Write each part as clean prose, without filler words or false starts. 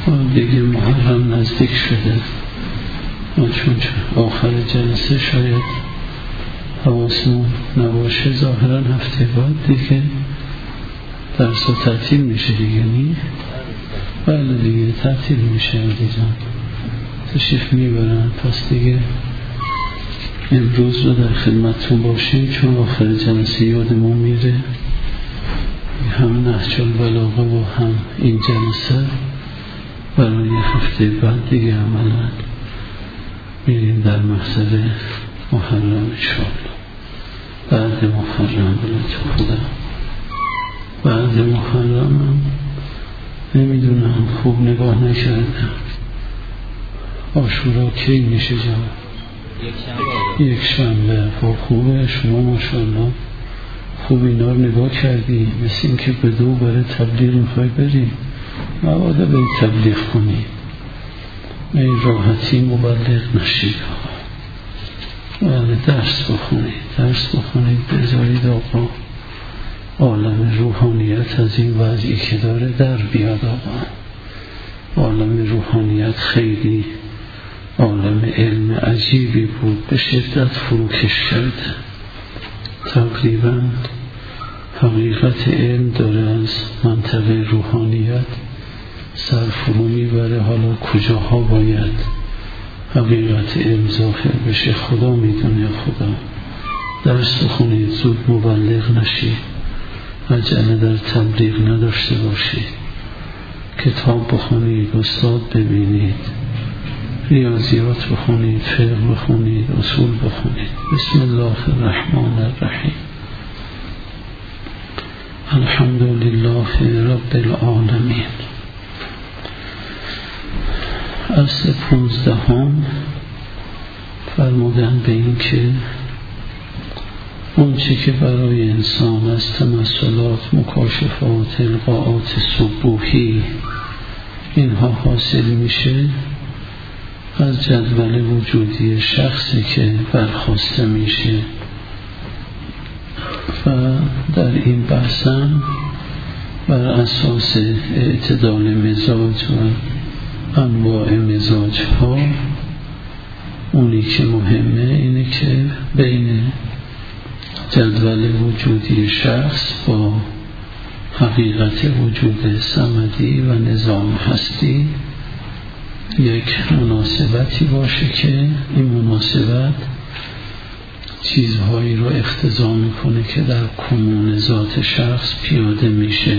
دیگه محرم نزدیک شده ما چون آخر جلسه شاید حواسمون نباشه ظاهرا هفته بعد دیگه درس و تعطیل میشه دیگه نی؟ بله دیگه تعطیل میشه عزیزان تشریف میبرن پس دیگه امروز رو در خدمتتون باشیم چون آخر جلسه یادمون میره هم نهج البلاغه و هم این جلسه برای هفته بعد دیگه عملا میریم در محضر محرم انشاءالله بعد محرم بلد خدا بعد محرم نمیدونم خوب نگاه نکردم عاشورا کی میشه جواب یک شنبه خوبه شما ماشاءالله خوب اینا رو نگاه کردی مثل این که به دو برای تبلیغ میخوای بری مبادا بری تبلیغ کنی این راحتی مبلغ نشید درس بخونید بذارید آقا عالم روحانیت از این وضعی که داره در بیاد آقا عالم روحانیت خیلی عالم علم عجیبی بود به شدت فروکش کرده تقریبا حقیقت علم داره از منطقه روحانیت سر فرو میبره حالا کجاها باید حقیقت علم ظاهر بشه خدا میدونه خدا درس بخونید زود مبلغ نشید عجله در تبلیغ نداشته باشید کتاب بخونید استاد ببینید ریاضیات بخونید فقه بخونید اصول بخونید بسم الله الرحمن الرحیم الحمد لله رب العالمین اصل 15 فرمودن به این که اون چی که برای انسان از تمثلات مکاشفات القاءات صبوحی اینها حاصل میشه از جدول وجودی شخصی که برخواسته میشه و در این بحثم بر اساس اعتدال مزاج و انواع مزاج ها اونی که مهمه اینه که بین جدول وجودی شخص با حقیقت وجود صمدی و نظام هستی یک مناسبتی باشه که این مناسبت چیزهایی رو اقتضا میکنه که در کمون ذات شخص پیاده میشه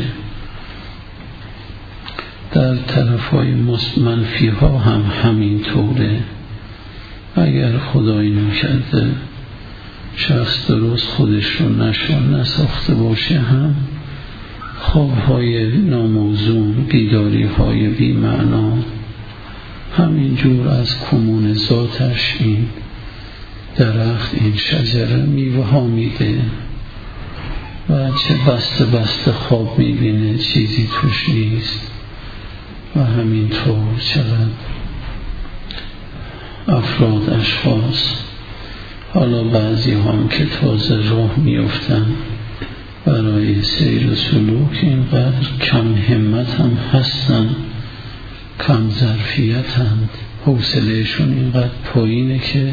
در طرفهای منفی ها هم همین طوره اگر خدایی نکرده شخص درست خودش رو نساخته باشه هم خوابهای ناموزون بیداری های بی معنا همینجور از کمون ذاتش این درخت این شجره میوه ها میده و چه بسته خواب میبینه چیزی توش نیست و همینطور چقدر افراد اشخاص حالا بعضی هم که تازه راه میافتن برای سیر و سلوک اینقدر کم همت هم هستن کم ظرفیت هم حوصلهشون اینقدر پایینه که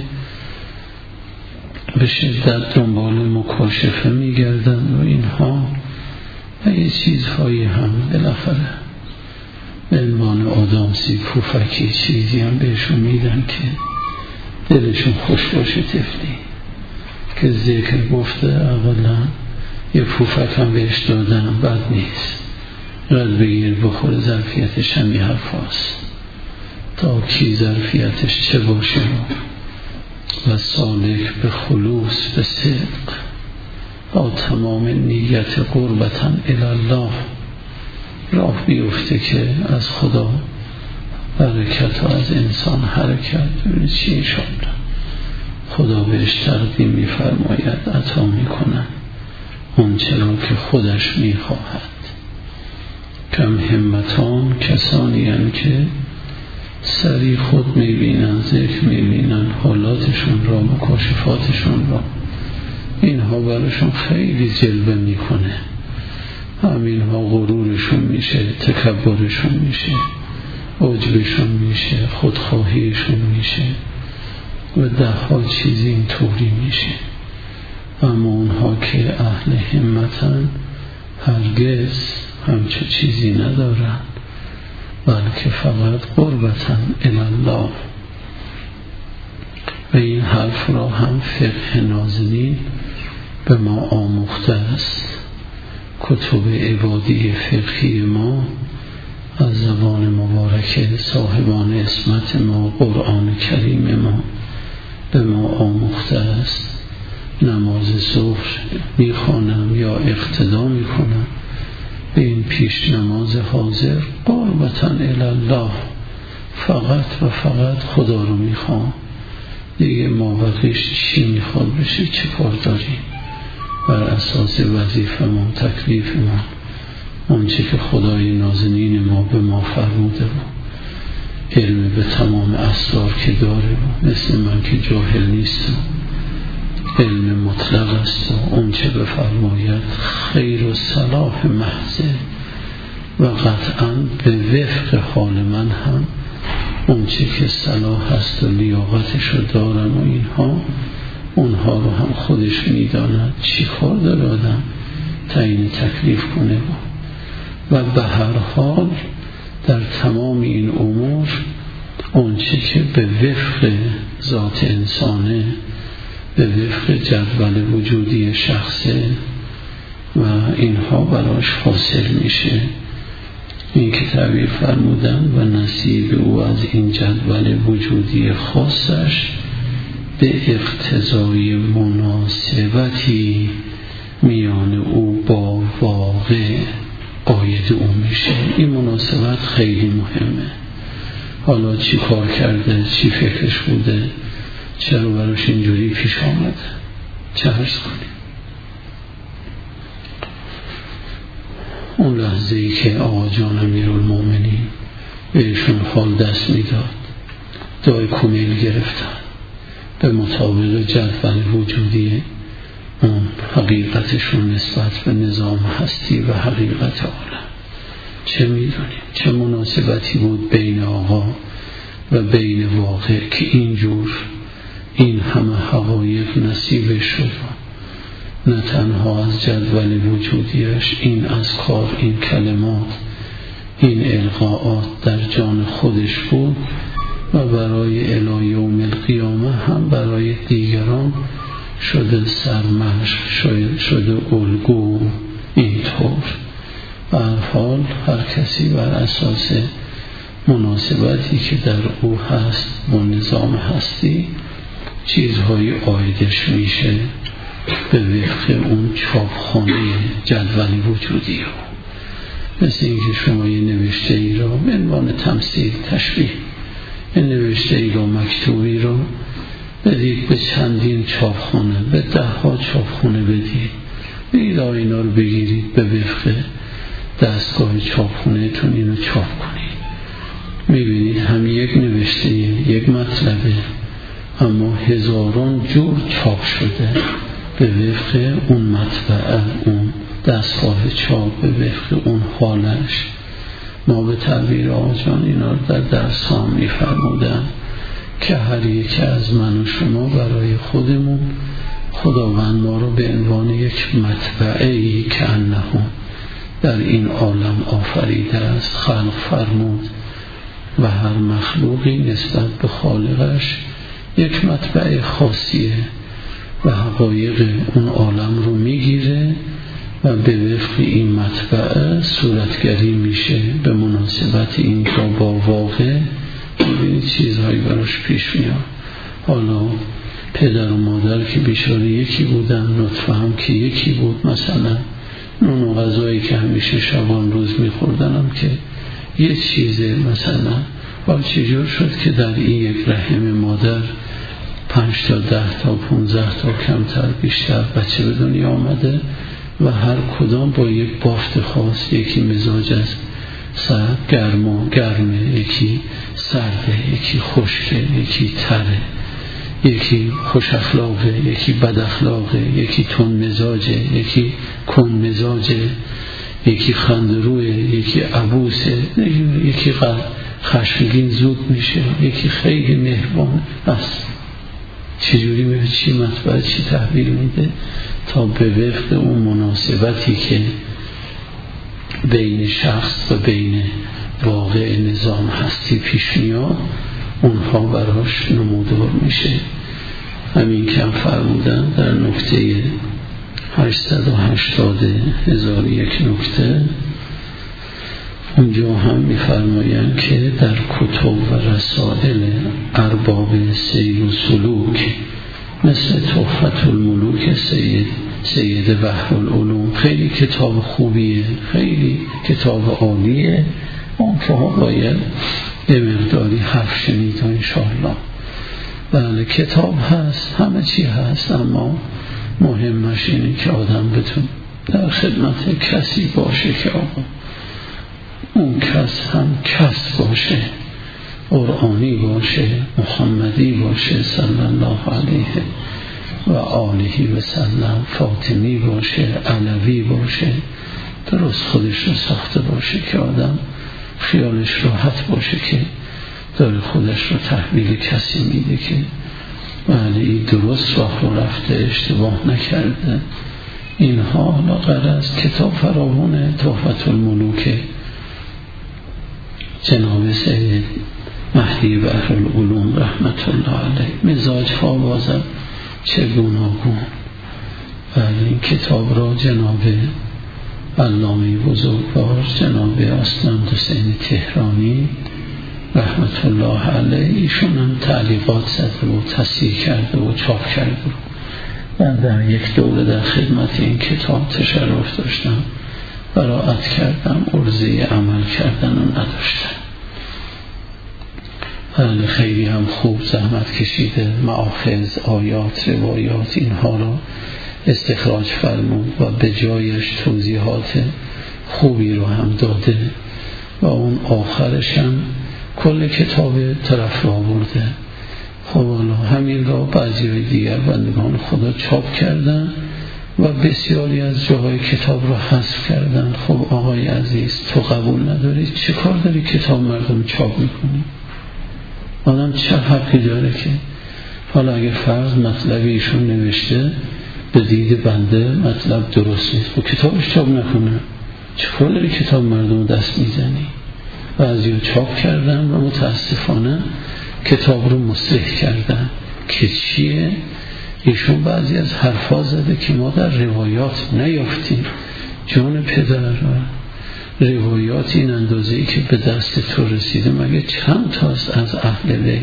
به شدت دنبال مکاشفه میگردن و اینها و یه چیزهایی هم بالاخره به عنوان آدامسی پوفکی چیزی هم بهشون میدن که دلشون خوش باشه طفلی که ذکر گفته اولا یه پوفک هم بهش دادن بد نیست رد بگیر بخور ظرفیتش هم یه حرف هست تا کی ظرفیتش چه باشه و سالک به خلوص به صدق با تمام نیت قربتن الالله راه بیفته که از خدا برکت و از انسان حرکت ببینید چی انشاءالله خدا بهش تقدیم میفرماید عطا میکنن اون چرا که خودش میخواهد کم همتان کسانی هستند که سری خود میبینن ذکر میبینن حالاتشون را مکاشفاتشون را اینها براشون خیلی جلوه میکنه همینها غرورشون میشه تکبرشون میشه عجبشون میشه، خودخواهیشون میشه و ده چیزی این طوری میشه. اما اونها که اهل همتن هرگز همچه چیزی ندارن، بلکه فقط قربتن الالله. و این حرف را هم فقه نازنین به ما آموخته است. کتب عبادی فقهی ما از زبان مبارک صاحبان عصمت ما، قرآن کریم ما به ما آموخته است. نماز ظهر میخوانم یا اقتدا میکنم به این پیش نماز حاضر قربتن الالله، فقط و فقط خدا رو میخوام، دیگه ما بقیش چی میخواد بشه چه کار داریم، بر اساس وظیفه ما، تکلیف ما، اونچه که خدای نازنین ما به ما فرموده و علم به تمام اسرار که داره و مثل من که جاهل نیستم، علم مطلق است و اونچه بفرماید خیر و صلاح محضه و قطعا به وفق حال من هم اونچه که صلاح است و لیاقتش رو دارن و اونها رو هم خودش میداند چی کار داره آدم تعیین تکلیف کنه و به هر حال در تمام این امور اونچه که به وفق ذات انسانه، به وفق جدول وجودی شخصه و اینها براش حاصل میشه. این که تعبیر فرمودن و نصیب او از این جدول وجودی خاصش به اقتضای مناسبتی میان او با واقع قاید او میشه. این مناسبت خیلی مهمه. حالا چی کار کرده، چی فکرش بوده، چرا براش اینجوری پیش آمده، چه عرض کنیم. اون لحظه ای که آقا جان امیرالمومنین بهشون حال دست میداد، دای کمیل گرفتن به مطابق جدول وجودی اون حقیقتشون نسبت به نظام هستی و حقیقت عالم. چه میدونیم چه مناسبتی بود بین آقا و بین واقع که اینجور این همه حقایق نصیب شد. نه تنها از جدول وجودیش، این اذکار، این کلمات، این القاءات در جان خودش بود و برای الی یوم القیامه هم برای دیگران شده سرمشق، شده الگو. اینطور به هر حال هر کسی بر اساس مناسبتی که در او هست با نظام هستی چیزهای عایدش میشه به وفق اون چاپخانه جدول وجودی رو. مثل اینکه شما یه نوشته ای رو به عنوان تمثیل تشبیه، یه نوشته ای رو مکتوبی رو بدید به چندین چاپخانه، به 10 چاپخانه بدید، بگید اینا رو بگیرید به وفق دستگاه چاپخانه تون اینو چاپ کنید. میبینید هم یک نوشته یک مطلبه اما هزاران جور چاپ شده به وفق اون مطبعه، اون دستگاه چاپ، به وفق اون حالش. ما به تعبیر آجان اینا رو در درس ها میفرمودن که هر یک از من و شما برای خودمون خداوند ما رو به عنوان یک مطبعه‌ای که انهم در این عالم آفریده است خلق فرمود و هر مخلوقی نسبت به خالقش یک مطبع خاصیه و حقایق اون عالم رو میگیره و به وفق این مطبع صورتگری میشه به مناسبت این که با واقع ببینید چیزهایی براش پیش میاد. حالا پدر و مادر که بیچاره یکی بودن، نطفه هم که یکی بود، مثلا نون و غذایی که همیشه شبان روز میخوردن هم که یه چیزه، مثلا حال چجور شد که در این یک رحم مادر 5 تا 10 تا 15 تا کمتر بیشتر بچه به دنیا آمده و هر کدام با یک بافت خاص، یکی مزاج است سرد گرمه، یکی سرده، یکی خشکه، یکی تره، یکی خوش اخلاقه، یکی بد اخلاقه، یکی تون مزاجه، یکی کن مزاجه، یکی خندروه، یکی عبوسه، یکی خشمگین زود میشه، یکی خیلی مهربان است. چجوری میره چی مطبع چی تحویل میده تا به وفق اون مناسبتی که بین شخص و بین واقع نظام هستی پیش میاد اونها براش نمودار میشه. همین که هم فرمودن در نکته 880,001 نکته اونجا هم میفرمایند که در کتب و رسائل ارباب سیر و سلوک مثل تحفة الملوک سید بحرالعلوم خیلی کتاب خوبیه، خیلی کتاب عالیه، اونها باید به مقداری حرف شنید انشاءالله. بله کتاب هست، همه چی هست، اما مهمش اینه که آدم بتون در خدمت کسی باشه که آقا اون کس هم کس باشه، قرآنی باشه، محمدی باشه صلی الله علیه و آله و سلم، فاطمی باشه، علوی باشه، درست خودش رو ساخته باشه که آدم خیالش راحت باشه که داره خودش رو تحویل کسی میده که ولی درست راه رو رفته، اشتباه نکرده. اینها حالا غرض کتاب فراوونه. تحفة الملوک جناب سید مهدی بحرالعلوم رحمت الله علیه، مزاج ها بازم چه گوناگون. ولی این کتاب را جناب علامه بزرگوار جناب اسلام حسین تهرانی رحمت الله علیه ایشون هم تعلیقات زده و تصحیح کرده و چاپ کرده. من در یک دوره در خدمت این کتاب تشرف داشتم، قرائت کردم، عرضه عمل کردن رو نداشتم. ولی خیلی هم خوب زحمت کشیده، مآخذ، آیات، روایات اینها را استخراج فرمود و به جایش توضیحات خوبی رو هم داده و اون آخرش هم کل کتاب طرف را برده. خب حالا همین را بعضی های دیگر بندگان خدا چاپ کردن و بسیاری از جاهای کتاب را حذف کردن. خب آقای عزیز تو قبول نداری، چه کار داری کتاب مردم چاپ میکنی؟ آدم چه حقی داره که حالا اگه فرض مطلب ایشون نوشته به دید بنده مطلب درست نیست و کتابش چاپ نکنه، چه کار داری کتاب مردم دست میزنی؟ بعضی ها چاپ کردن و متاسفانه کتاب رو مصلح کردن که چیه؟ ایشون بعضی از حرفا زده که ما در روایات نیافتیم. جان پدر، روایات این اندازه‌ای که به دست تو رسیده مگه چند تاست از اهل بیت؟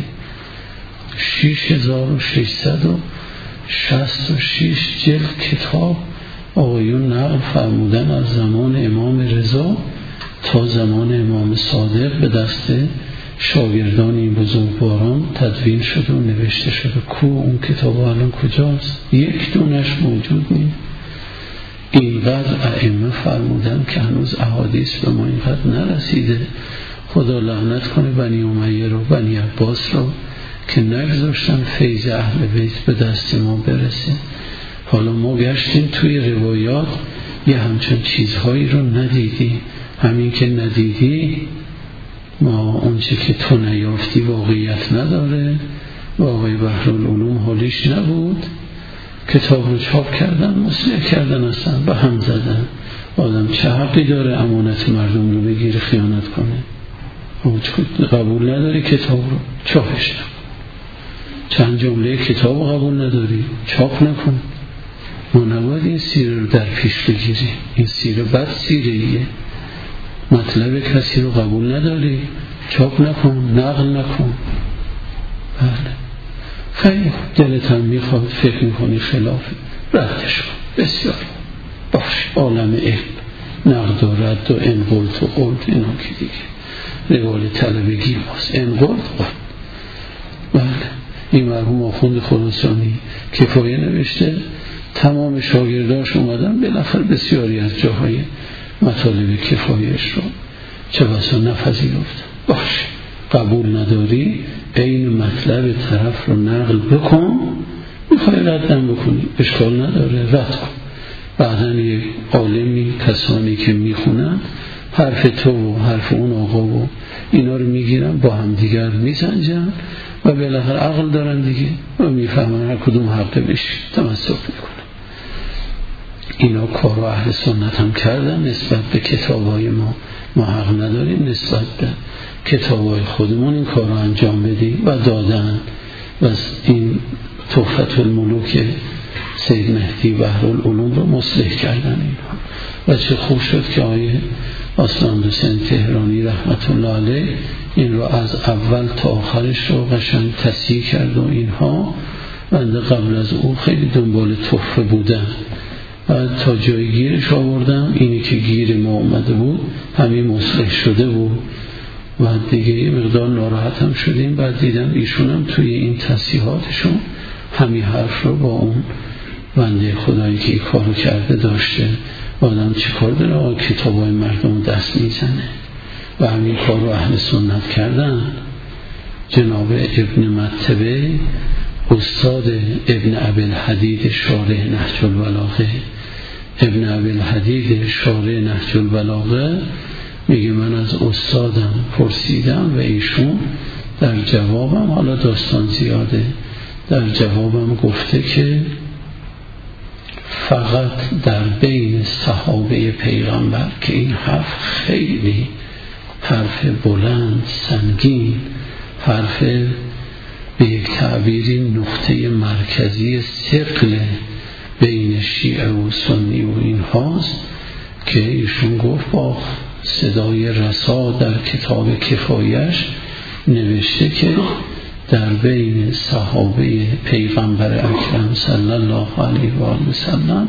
6666 جلد کتاب آقایون نقل فرمودن از زمان امام رضا تا زمان امام صادق به دست شاگردان این بزرگواران تدوین شده و نوشته شده. کو اون کتاب الان کجاست؟ یک دونش موجود نیست. اینقدر ائمه فرمودن که هنوز احادیث به ما اینقدر نرسیده. خدا لعنت کنه بنی امیه رو، بنی عباس رو که نگذاشتن فیض اهل بیت به دست ما برسه. حالا ما گشتیم توی روایات یه همچون چیزهایی رو ندیدیم. همین که ندیدی ما اونچه که تو نیافتی واقعیت نداره و آقای بحرالعلوم حالیش نبود. کتاب رو چاپ کردن، مصلح کردن، اصلا به هم زدن. آدم چه حقی داره امانت مردم رو بگیره خیانت کنه؟ قبول نداری کتاب رو چاپش نکن. چند جمله کتاب رو قبول نداری چاپ نکن. ما نباید این سیره رو در پیش بگیریم. این سیره بد سیره ایه. مطلب کسی رو قبول نداری چاپ نکن، نقل نکن. بله خیلی دلت هم میخواد فکر میکنی خلافه، ردش کن. بسیار باش. عالم علم نقد و رد و انقلت و قلت اینا که دیگه روال طلبگی ماست. انقلت قلت. بله این مرحوم آخوند خراسانی کفایه نوشته، تمام شاگرداش اومدن بالاخره بسیاری از جاهای مطالب کفایش رو چه بسا نپذیرفتن. باشه قبول نداری این مطلب طرف رو نقل بکن، میخوای ردم بکنی اشکال نداره رد کن. بعدن یک عالمی کسانی که میخونن حرف تو و حرف اون آقا و اینا رو میگیرن، با هم دیگر میسنجن و بالاخره عقل دارن دیگه و میفهمن هر کدوم حقه بشه تمسک میکنن. اینا کار اهل سنت هم کردن نسبت به کتابای ما حق نداریم نسبت به کتابای خودمون این کار رو انجام بدیم و دادن. و این تحفة الملوک سید مهدی بحرالعلوم رو مصلح کردن اینها. و چه خوب شد که آیه آسلام حسین تهرانی رحمت الله علیه این رو از اول تا آخرش رو قشنگ تصحیح کرد و اینها. بنده قبل از او خیلی دنبال تحفه بودم و تا جای گیرش آوردم، اینی که گیر ما اومده بود همین مصلح شده بود و دیگه یه مقدار ناراحت هم شدیم. بعد دیدم ایشون هم توی این تصحیحاتشون همین حرف رو با اون بنده خدایی که این کارو کرده داشته. آدم چی کار داره؟ کتابای مردم دست میزنه و همین کار رو اهل سنت کردن. جناب ابن مطبع استاد ابن ابی‌الحدید شارح نهج البلاغه، ابن ابی‌الحدید شارح نهج البلاغه میگه من از استادم پرسیدم و ایشون در جوابم، حالا داستان زیاده، در جوابم گفته که فقط در بین صحابه پیغمبر، که این حرف خیلی حرف بلند سنگین، حرف به یک تعبیری نقطه مرکزی ثقل بین شیعه و سنی و این هاست، که ایشون گفت با صدای رسا در کتاب کفایش نوشته که در بین صحابه پیغمبر اکرم صلی الله علیه و آله و سلم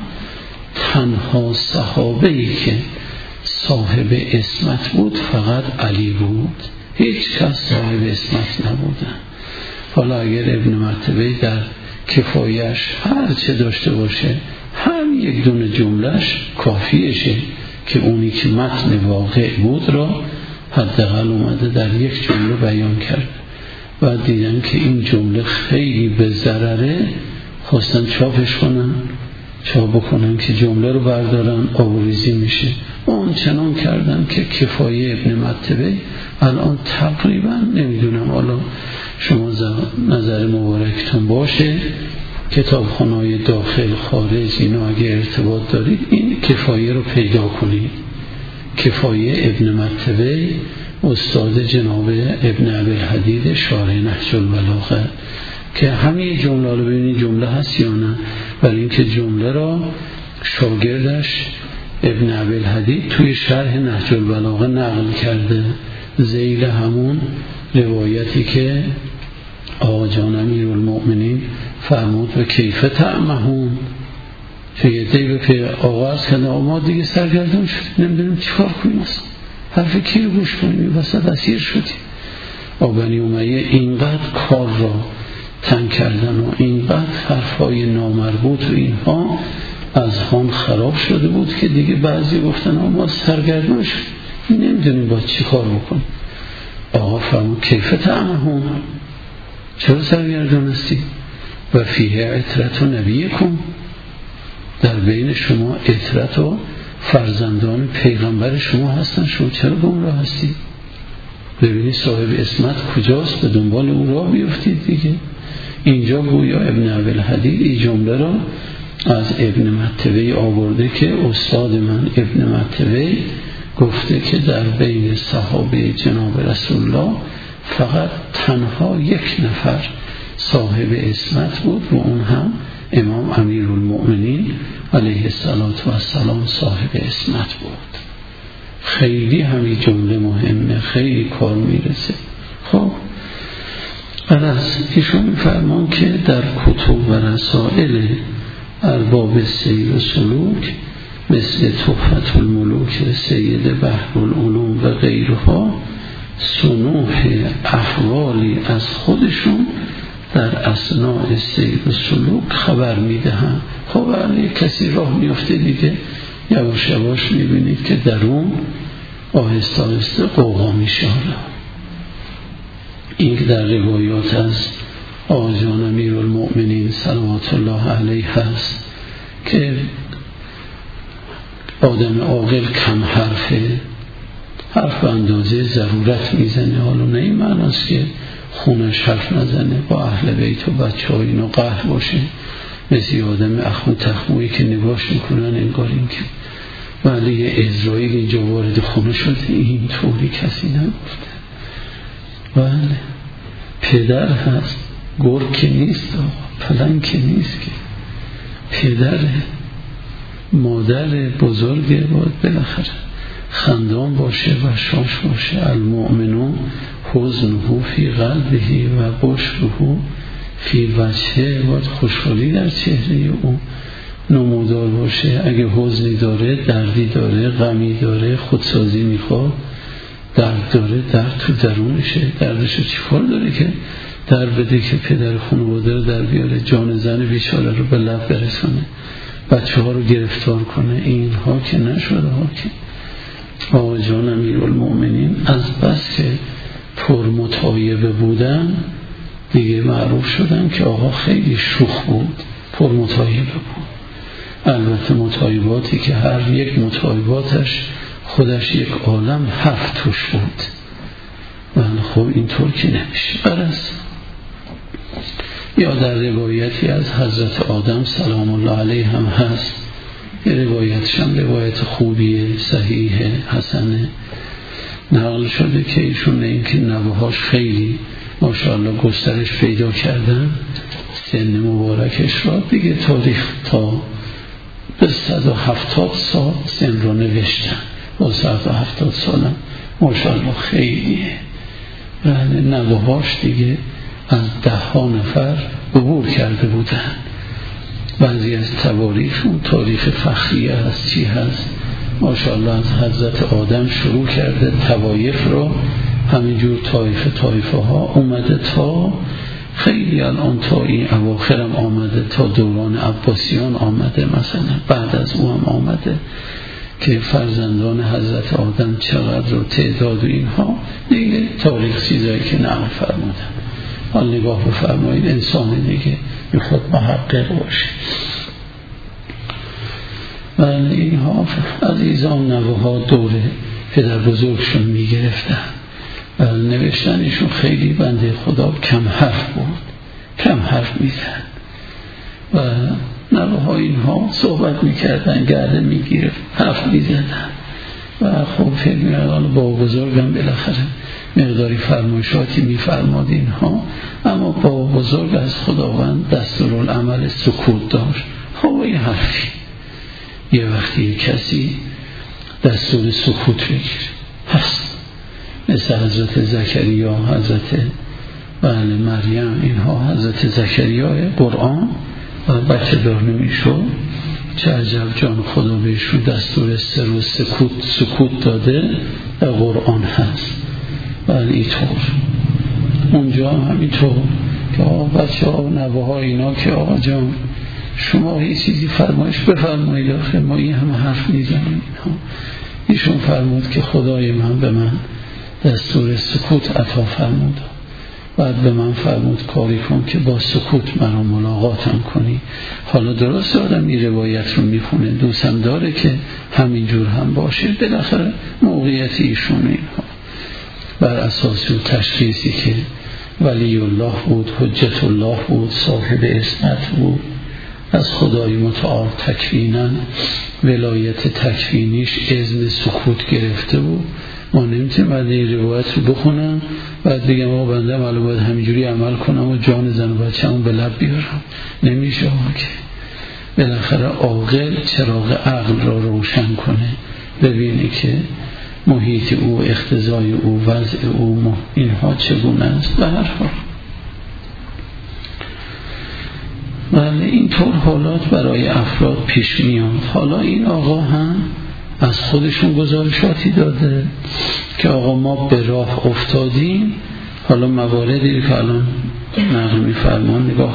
تنها صحابه‌ای که صاحب اسمت بود فقط علی بود، هیچ کس صاحب اسمت نبودن. حالا اگر ابن مطبع در کفایش هر چه داشته باشه هم یک دونه جملهش کافیشه که اونی که متن واقع بود را حداقل اومده در یک جمله بیان کرد. و دیدن که این جمله خیلی به ضرره، خواستن چاپش کنن، چاپ بکنن که جمله رو بردارن، آوریزی میشه. و اون چنان کردن که کفایه ابن مطبع الان تقریبا نمیدونم، حالا شما نظر مبارکتون باشه، کتابخانه‌های داخل خارج اینا اگه ارتباط دارید این کفایه رو پیدا کنید. کفایه ابن مطبع استاد جناب ابن ابی‌الحدید شارح نهج البلاغه، که همین جمله رو ببینید جمله هست یا نه، ولی اینکه جمله را شاگردش ابن ابی‌الحدید توی شرح نهج البلاغه نقل کرده، ذیل همون روایتی که آقا جان امیرالمؤمنین فرمود و کیف تعمهون، که یه دی به آقا عرض کنه ما دیگه سرگردان شدیم نمیدونیم چیکار کنیم، اصلا حرف کی رو گوش کنیم، وسط اسیر شدیم. بنی امیه اینقدر کار را تنگ کردن و اینقدر حرفای نامربوط و اینها از هم خراب شده بود که دیگه بعضی گفتن ما سرگردان شدیم نمیدونیم باید چی کار بکنیم. آقا فرمود کیف تعمهون، چرا سرگردان هستی؟ و فیه عطرت و نبیکم، در بین شما عطرت و فرزندان پیغمبر شما هستن، شما چرا گمراه هستی؟ ببینید صاحب اسمت کجاست، به دنبال اون راه بیفتید دیگه. اینجا گویا ابن ابی‌الحدید این جمله را از ابن مطبع آورده که استاد من ابن مطبع گفته که در بین صحابه جناب رسول الله فقط تنها یک نفر صاحب اسمت بود و اون هم امام امیرالمؤمنین علیه السلام صاحب اسمت بود. خیلی همین جمله مهمه، خیلی کار میرسه. خب از ایشون میفرمان که در کتب و رسائل ارباب سیر و سلوک مثل تحفة الملوک سید بحرالعلوم و غیرها صنوح احوالی از خودشون در اثناء سیر و سلوک خبر میدهن. خب اگه کسی راه میفته دیگه یواش یواش میبینید که در اون آهسته آهسته قوقا میشه. این در روایات از آقا جان امیرالمؤمنین صلوات الله علیه هست که آدم عاقل کم حرفه حرف به اندازه ضرورت میزنه. حالا نه این معناست که خونش حرف نزنه، با اهل بیت و بچه ها اینو قهر باشه، مثل آدم اخمو تخمویی که نگاش میکنن انگار این که ولی یه اسرائیل اینجا وارد خونه شده. این طوری کسی نگفته. بله پدر هست، گرگ که نیست، پلنگ که نیست، که پدره، مادر بزرگه، باید بالاخره خندان باشه و شاش باشه. المؤمنون حزنه فی قلبه و بشره فی وجهه، باید خوشحالی در چهره او نمودار باشه. اگه حزنی داره، دردی داره، غمی داره، خودسازی میخواد، درد داره، درد تو درونشه. دردشو چی کار داره که در بده که پدر خانواده رو در بیاره، جان زن بیچاره رو به لب برسونه، بچه ها رو گرفتار کنه؟ اینها که نشده ها. که آقا جان امیرالمؤمنین از بس که پرمتایبه بودن دیگه معروف شدن که آقا خیلی شوخ بود، پرمتایبه بود. البته متایباتی که هر یک متایباتش خودش یک عالم حرف توش بود. ولی خب اینطور که نمیشه. برس یا در روایتی از حضرت آدم سلام الله علیه هم هست، یه روایتش هم روایت خوبیه، صحیح حسنه، نقل شده که ایشون این که نوهاش خیلی ماشاءالله گسترش پیدا کردن، سن مبارکش را دیگه تاریخ تا به 170 سال سن رو نوشتن. با 170 سالم ماشاءالله خیلیه. یعنی نوهاش دیگه از 10 نفر عبور کرده بودن. بعضی از تواریخون تاریخ فخریه هست، چی هست، ماشاءالله از حضرت آدم شروع کرده توایف رو، همینجور طایفه ها اومده تا خیلی الان تا این اواخرم آمده، تا دوران عباسیان آمده، مثلا بعد از او هم آمده که فرزندان حضرت آدم چقدر و تعداد و اینها دیگه تاریخ چیزایی که نقل فرمودن. حال نگاه بفرمایید، انسان دیگه میخواد محقق باشه. ولی اینها عزیزان نوها دوره پدر بزرگشون میگرفتن. نوشتنشون خیلی بنده خدا کم حرف بود، کم حرف میزن و نوها اینها صحبت میکردن، گرده میگیرفت، حرف میزدن و خب فکر می‌کردن با بزرگم بالاخره مقداری فرمایشاتی میفرماد اینها، اما با بزرگ از خداوند دستورالعمل سکوت داشت. خب این حرفی یه وقتی کسی دستور سکوت بگیره هست، مثل حضرت زکریا، حضرت مریم، اینها حضرت زکریا قرآن و بچه دار نمیشد، چه عجب جان خدا بهشون دستور سر و سکوت داده در قرآن هست. ولی اینطور اونجا همینطور که بچه ها و نوه ها اینا که آقا جان شما یه چیزی فرمایش بفرمایید، آخه ما این همه حرف میزنیم. ایشون فرمود که خدای من به من دستور سکوت عطا فرمود، بعد به من فرمود کاری کن که با سکوت من رو ملاقاتم کنی. حالا درست آدم این روایت رو میخونه، دوستم داره که همینجور هم باشه. بالاخره موقعیت ایشون اینها بر اساس تشخیصی که ولی الله بود، حجت الله بود، صاحب اسمت بود، از خدای متعال تکوینا ولایت تکوینیش اذن سکوت گرفته بود. ما نمیتونیم بعد این روایت رو بخونم بعد بگم آقا بنده معلوم باید همینجوری عمل کنم و جان زن و بچه‌مو به لب بیارم. نمیشه که بالاخره عاقل چراغ عقل را روشن کنه، ببینی که محیط او، اقتضای او، وضع او، اینها چگونه است. به هر حال ولی اینطور حالات برای افراد پیش میاد. حالا این آقا هم از خودشون گزارشاتی داده که آقا ما به راه افتادیم. حالا مواردی که الان نقل میفرمان نگاه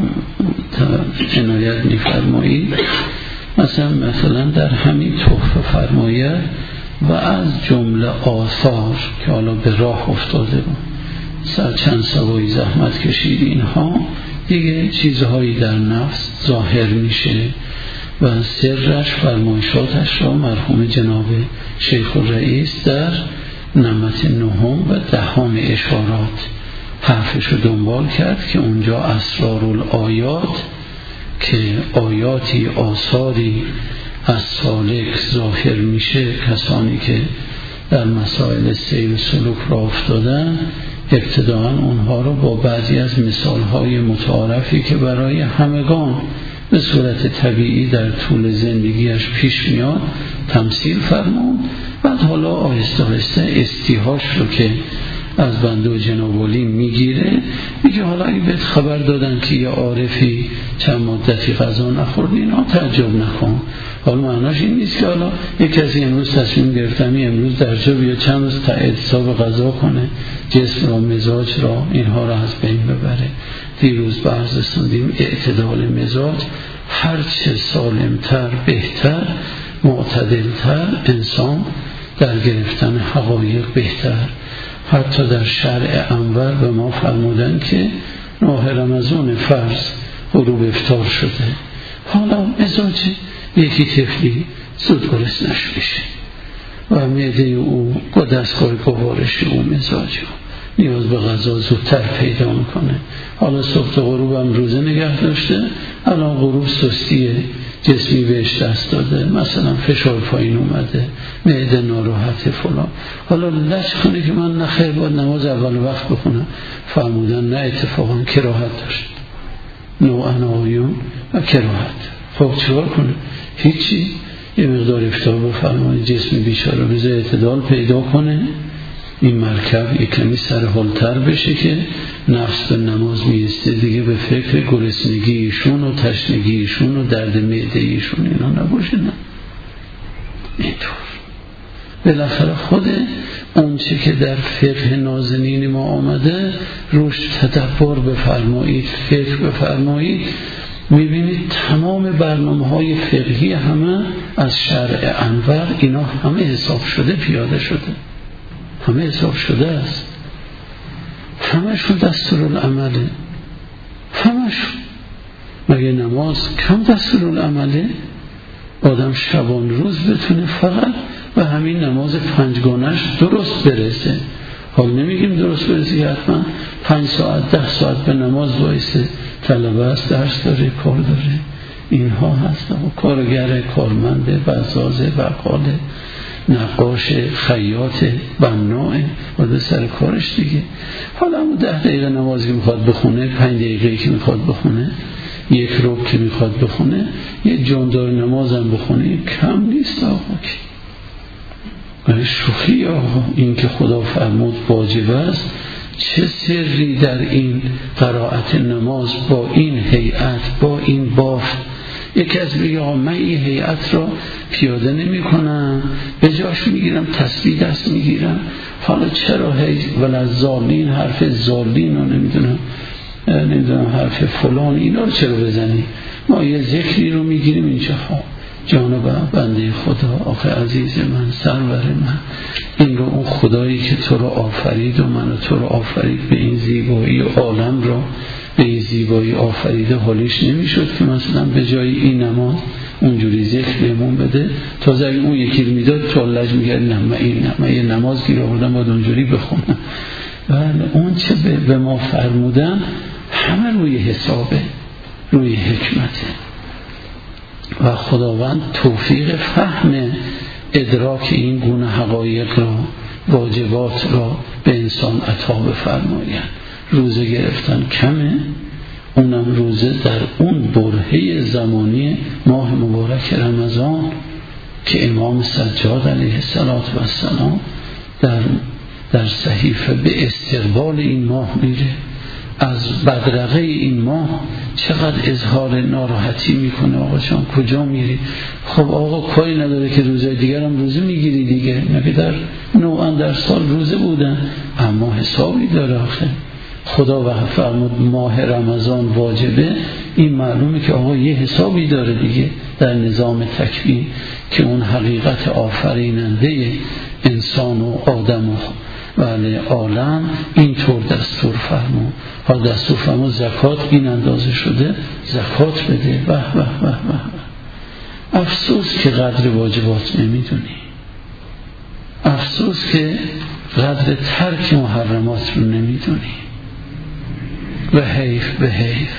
عنایت میفرمایید، مثلا در همین تحفه فرماید و از جمله آثار که حالا به راه افتاده بود، سر چند سوایی زحمت کشید، اینها دیگه چیزهایی در نفس ظاهر میشه و سرش فرمایشاتش را مرحوم جناب شیخ الرئیس در نمط 9 و 10 اشارات حرفش رو دنبال کرد که اونجا اسرارالآیات که آیاتی آثاری از سالک ظاهر میشه، کسانی که در مسائل سیر و سلوک را افتادن، ابتداءً اونها رو با بعضی از مثالهای متعارفی که برای همگان به صورت طبیعی در طول زندگیش پیش میاد تمثیل فرمود. بعد حالا آهسته آهسته استیهاش رو که از بنده و جناب علی میگیره، میگه حالا اگه بهت خبر دادن که یه عارفی چند مدتی غذا نخورد، اینا تعجب نکن. حالا معناش این نیست که حالا یک کسی امروز تصمیم گرفتمی امروز درجا بیا چند روز اعتصاب غذا کنه، جسم را مزاج را اینها را از بین ببره. دیروز بحث رسوندیم اعتدال مزاج، هرچه سالمتر بهتر، معتدلتر انسان در گرفتن حقایق بهتر. حتی در شرع انور به ما فرمودن که ماه رمضان فرض غروب افطار شده، حالا مزاج یکی طفلی زود گرسنش بشه و معده او با دستگاه گوارش او مزاج نیاز به غذا زودتر پیدا میکنه. حالا صبح تا غروب هم روزه نگه داشته، الان غروب سستی جسمی بهش دست داده، مثلا فشار پایین اومده، معده ناراحته فلان، حالا لج کنه که من نخیر باید نماز اول وقت بخونم. فرمودن نه، اتفاقا کراهت داشت، نوعا آیون و کراهت. خب چیکار کنه؟ هیچی، یه مقدار افطار بفرمایید، جسم بیچاره بذار اعتدال پیدا کنه، این مرکب یک کمی سرحالتر بشه که نفس به نماز میسته، دیگه به فکر گرسنگیشون و تشنگیشون و درد معده‌ایشون اینا نباشه. نه اینطور بالاخره خود اون چه که در فقه نازنین ما آمده روش تدبر بفرمایید، فکر بفرمایید، میبینید تمام برنامه‌های فقهی همه از شرع انور اینا همه حساب شده، پیاده شده، همه حساب شده است، همه‌شون دستورالعمله، همه‌شون. مگه نماز کم دستورالعمله؟ آدم شبان روز بتونه فقط و همین نماز 5گانش درست برسه. حال نمیگیم درست برسه که حتما 5 ساعت 10 ساعت به نماز وایسه، طلبه است، درس داره، کار داره، اینها هست. و کارگره، کارمنده، بزازه، بقاله، نقاش، خیاط، بناه و به سر کارش دیگه. حالا اما 10 دقیقه نمازی که میخواد بخونه، 5 دقیقه که میخواد بخونه، 1 ربع که میخواد بخونه، یه جاندار نمازم بخونه کم نیست آقا. شوخی آقا، این که خدا فرمود واجب است، چه سری در این قرائت نماز با این هیئت، با این بافت. یکی از بگه آقا من این هیئت را پیاده نمی کنم، به جاش میگیرم تسبیح دست میگیرم، حالا چرا ولذالین حرف زالین رو نمیدونم حرف فلان اینا رو چرا بزنی؟ ما یه ذکری رو میگیریم اینجا. جانب بنده خدا، آخه عزیز من، سرور من، این رو اون خدایی که تو رو آفرید و من و تو رو آفرید به این زیبایی عالم را به این زیبایی آفریده، حالیش نمیشد که مثلا به جای این نماز اونجوری ذکر بهمون بده؟ تازه اگه اون یکی رو میداد تو لج میگرد نه من یه نماز گیر آوردم باید اونجوری بخونم. بله اون چه به ما فرمودن همه روی حسابه، روی حکمته و خداوند توفیق فهم ادراک این گونه حقایق را، واجبات را به انسان عطا بفرماید. روزه گرفتن کمه، اونم روزه در اون برهه زمانی ماه مبارک رمضان که امام سجاد علیه السلام در صحیفه به استقبال این ماه میره، از بدرقه این ماه چقدر اظهار ناراحتی میکنه. آقا شما کجا میری؟ خب آقا کاری نداره که روزهای دیگر هم روزه میگیری دیگه، نبی در نوعا در سال روزه بودن، اما حسابی داره. آخه خدا و فرمود ماه رمضان واجبه، این معلومه که آقا یه حسابی داره دیگه در نظام تکوین که اون حقیقت آفریننده انسان و آدم و عالم اینطور دستور فرمود. حال دستور فرمود زکات این اندازه شده، زکات بده. به به به به. افسوس که قدر واجبات نمیدونی، افسوس که قدر ترک محرمات رو نمیدونی. و حیف به حیف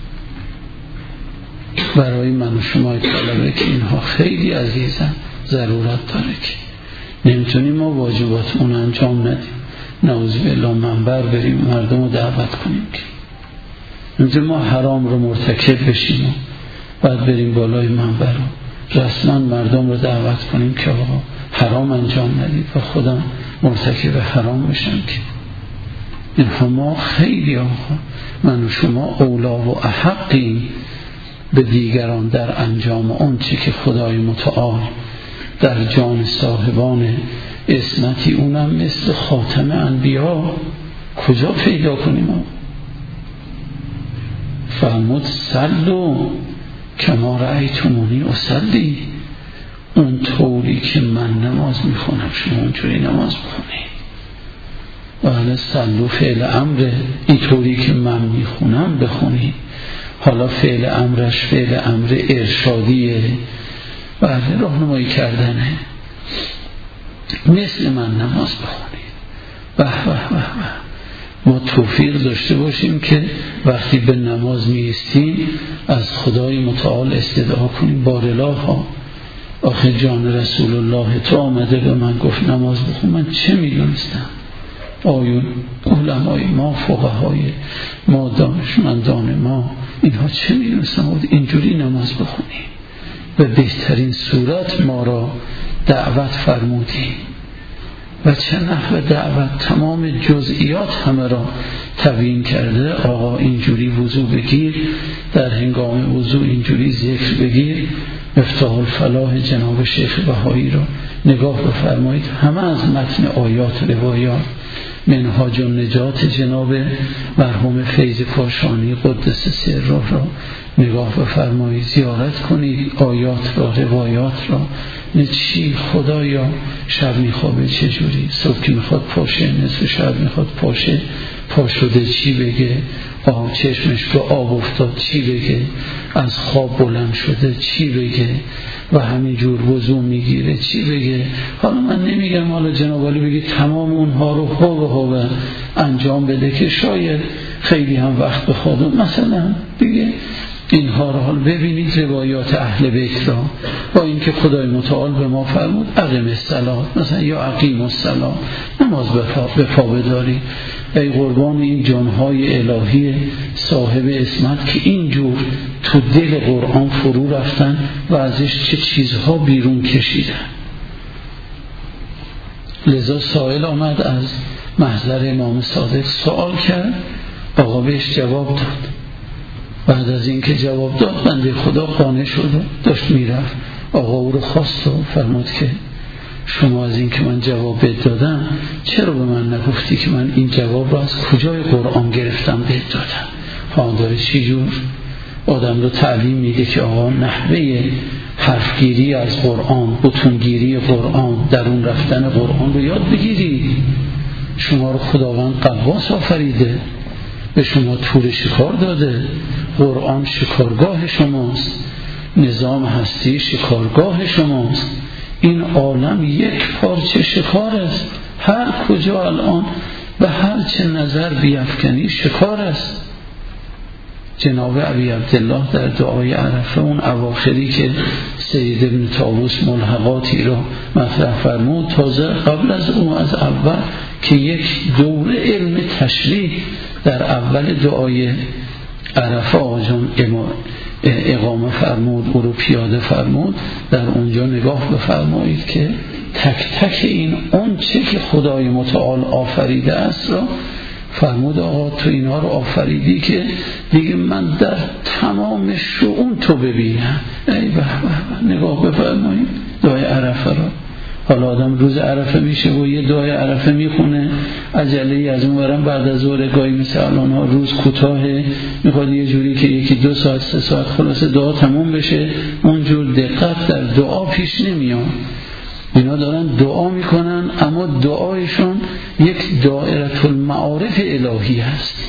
برای من و شما طلبه که اینها خیلی عزیزن، ضرورت داره که نمیتونیم ما واجبات اون انجام ندیم، نعوذ بالله منبر بریم مردم رو دعوت کنیم که نمیتونیم ما حرام رو مرتکب بشیم و بعد بریم بالای منبر رو رسما مردم رو دعوت کنیم که آقا حرام انجام ندید و خودم مرتکب حرام بشم. که اینها ما خیلی آقا من و شما اولا و احقیم به دیگران در انجام اون چی که خدای متعال در جان صاحبان عصمتی، اونم مثل خاتم انبیا، کجا پیدا کنیم؟ فرمود صلوا کما رأیتمونی اصلی، اون طوری که من نماز میخونم شما اونجوری نماز بخونید. بله صلوا فعل امر، این طوری که من میخونم بخونید. حالا فعل امرش فعل امر ارشادیه، بله راهنمایی کردنه، مثل من نماز بخونید. به به به به، ما توفیق داشته باشیم که وقتی به نماز میایستیم از خدای متعال استدعا کنیم بارالله ها، آخه جان رسول الله تو آمده به من گفت نماز بخون، من چه میدونستم؟ آیون علمای ما، فقهای ما، دانشمندان ما، اینها چه میدونستم اینجوری نماز بخونیم؟ به بهترین صورت ما را دعوت فرمودیم و چه نحو دعوت، تمام جزئیات همه را تبیین کرده. آقا اینجوری وضو بگیر، در هنگام وضو اینجوری ذکر بگیر. مفتاح الفلاح جناب شیخ بهایی را نگاه بفرمایید، همه از متن آیات روایات. منهاج النجات جناب مرحوم فیض کاشانی قدس سره را نگاه بفرمایید، زیارت کنید آیات را، روایات را. چی خدایا شب میخوابه چجوری، صبح که میخواد پاشه، نصف شب میخواد پاشه، پا شده چی بگه، چشمش به آب افتاد چی بگه، از خواب بلند شده چی بگه و همینجور وضو میگیره چی بگه. حالا من نمیگم حالا جناب عالی بگه تمام اونها رو هو انجام بده که شاید خیلی هم وقت بخواد، مثلا بگه اینها رو حال ببینید روایات اهل بیت را، با اینکه خدای متعال به ما فرمود اقیم الصلاة، مثلا یا اقیم الصلاة، نماز به پا بداری. ای قربان این جانهای الهی صاحب عصمت که اینجور تو دل قرآن فرو رفتن و ازش چه چیزها بیرون کشیدن. لذا سائل آمد از محضر امام صادق سوال کرد، آقا بهش جواب داد. بعد از اینکه جواب داد بنده خدا قانع شد، داشت میرفت، آقا او رو خواست و فرمود که شما از اینکه من جواب دادم چرا به من نگفتی که من این جواب رو از کجای قرآن گرفتم بهت دادم؟ داره چی جور آدم رو تعلیم میده که آقا نحوه حرفگیری از قرآن، بطونگیری قرآن، درون رفتن قرآن رو یاد بگیری. شما رو خداوند قواس آفریده، به شما تور شکار داده، قرآن شکارگاه شماست، نظام هستی شکارگاه شماست، این عالم یک پارچه شکار است، هر کجا الان به هر چه نظر بیفکنی شکار است. جناب ابی عبدالله در دعای عرفه اون اواخری که سید ابن طاووس ملحقاتی را مطرح فرمود، تازه قبل از اون از اول که یک دوره علم تشریح در اول دعای عرفه آجان اقامه فرمود، او رو پیاده فرمود. در اونجا نگاه بفرمایید که تک تک این اون چه که خدای متعال آفریده است را فرمود آقا تو اینها رو آفریدی که دیگه من در تمام شؤون تو ببینم. ای به نگاه بفرمایید دعای عرفه را. حالا آدم روز عرفه میشه و یه دعای عرفه میخونه، عجله از اون برم بعد از ظهر گاهی مثل الان ها روز کوتاهه، میخواد یه جوری که یکی 2 ساعت 3 ساعت خلاصه دعا تموم بشه، اونجور دقت در دعا پیش نمیاد. اینا دارن دعا میکنن اما دعایشون یک دایره المعارف الهی هست.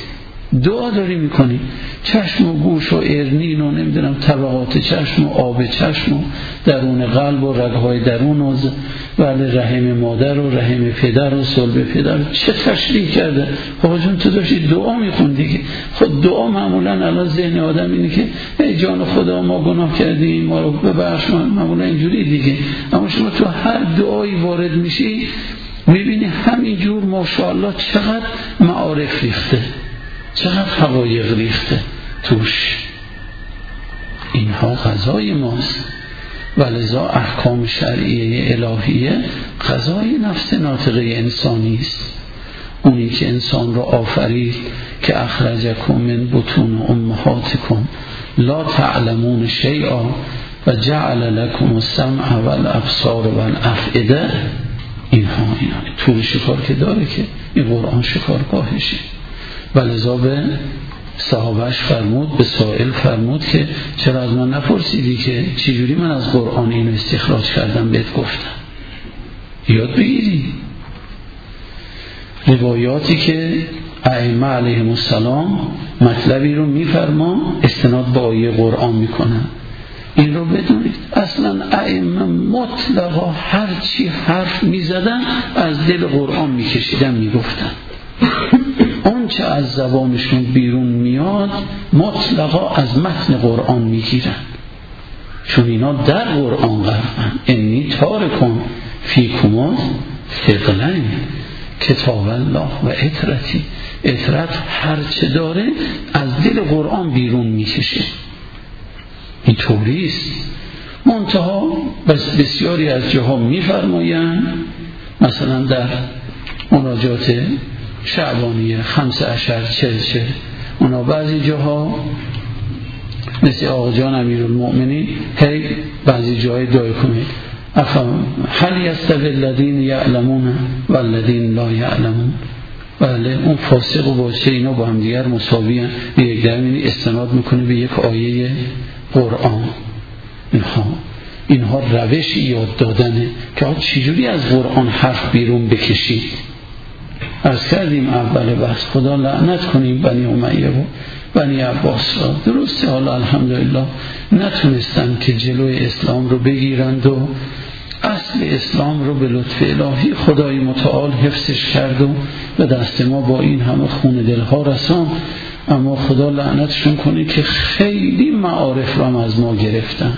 دعا داری میکنی، چشم و گوش و ارنین و نمیدونم طبقات چشم و آب چشم و درون قلب و رگهای درون و رحم مادر و رحم پدر و صلب پدر چه تشریح کرده. خب جون تو داشتی دعا میخوندی که خود دعا معمولا الان ذهن آدم اینه که ای جان خدا ما گناه کردیم ما رو ببخش، معمولا اینجوری دیگه. اما شما تو هر دعایی وارد میشی میبینی همینجور ماشاءالله چقدر معارف ریخته، چقدر حقایق ریخته توش. اینها قضای ماست و لذا احکام شرعیه الهیه قضای نفس ناطقه انسانی است. اونی که انسان را آفرید که اخرجکم من بطون امهاتکم لا تعلمون شیئا و جعل لکم السمع والابصار والافئده. اینها طول شکار که داره که این قرآن شکارگاهشه. ولذا به صحابهش فرمود، به سائل فرمود که چرا از من نپرسیدی که چجوری من از قرآن اینو استخراج کردم بهت گفتم. یاد بگیری روایاتی که ائمه علیهم السلام مطلبی رو میفرما استناد با آیه قرآن میکنن. این رو بدونید اصلا ائمه مطلقا هر چی حرف میزدن از دل قرآن میکشیدن میگفتن. اون چه از زبانشون بیرون میاد مطلقا از متن قرآن میگیرن، چون اینا در قرآن غرقن. انی تارکم فیکم ثقلین کتاب الله و اطرتی. اطرت هر چه داره از دل قرآن بیرون میکشه. این طوریست. منتها بسیاری از جاها میفرماین، مثلا در مناجات شعبانیه 15 40 اونا بعضی جاها مثل آقا جان امیرالمؤمنین هی بعضی جاهای دعا کنید هل یستوی الذین یعلمون والذین لا یعلمون. بله اون فاسق و باشه اینا با هم دیگر مساوی هستند. یک درمینی استناد میکنه به یک آیه قرآن. اینها روش یاد دادنه که چجوری از قرآن حرف بیرون بکشید. عرض کردیم اول بحث خدا لعنت کنیم بنی امیه و بنی عباس را. درسته حالا الحمدلله نتونستن که جلوی اسلام رو بگیرند و اصل اسلام رو به لطف الهی خدای متعال حفظش کرد و به دست ما با این همه خون دلها رسان. اما خدا لعنتشون کنه که خیلی معارف رو هم از ما گرفتن،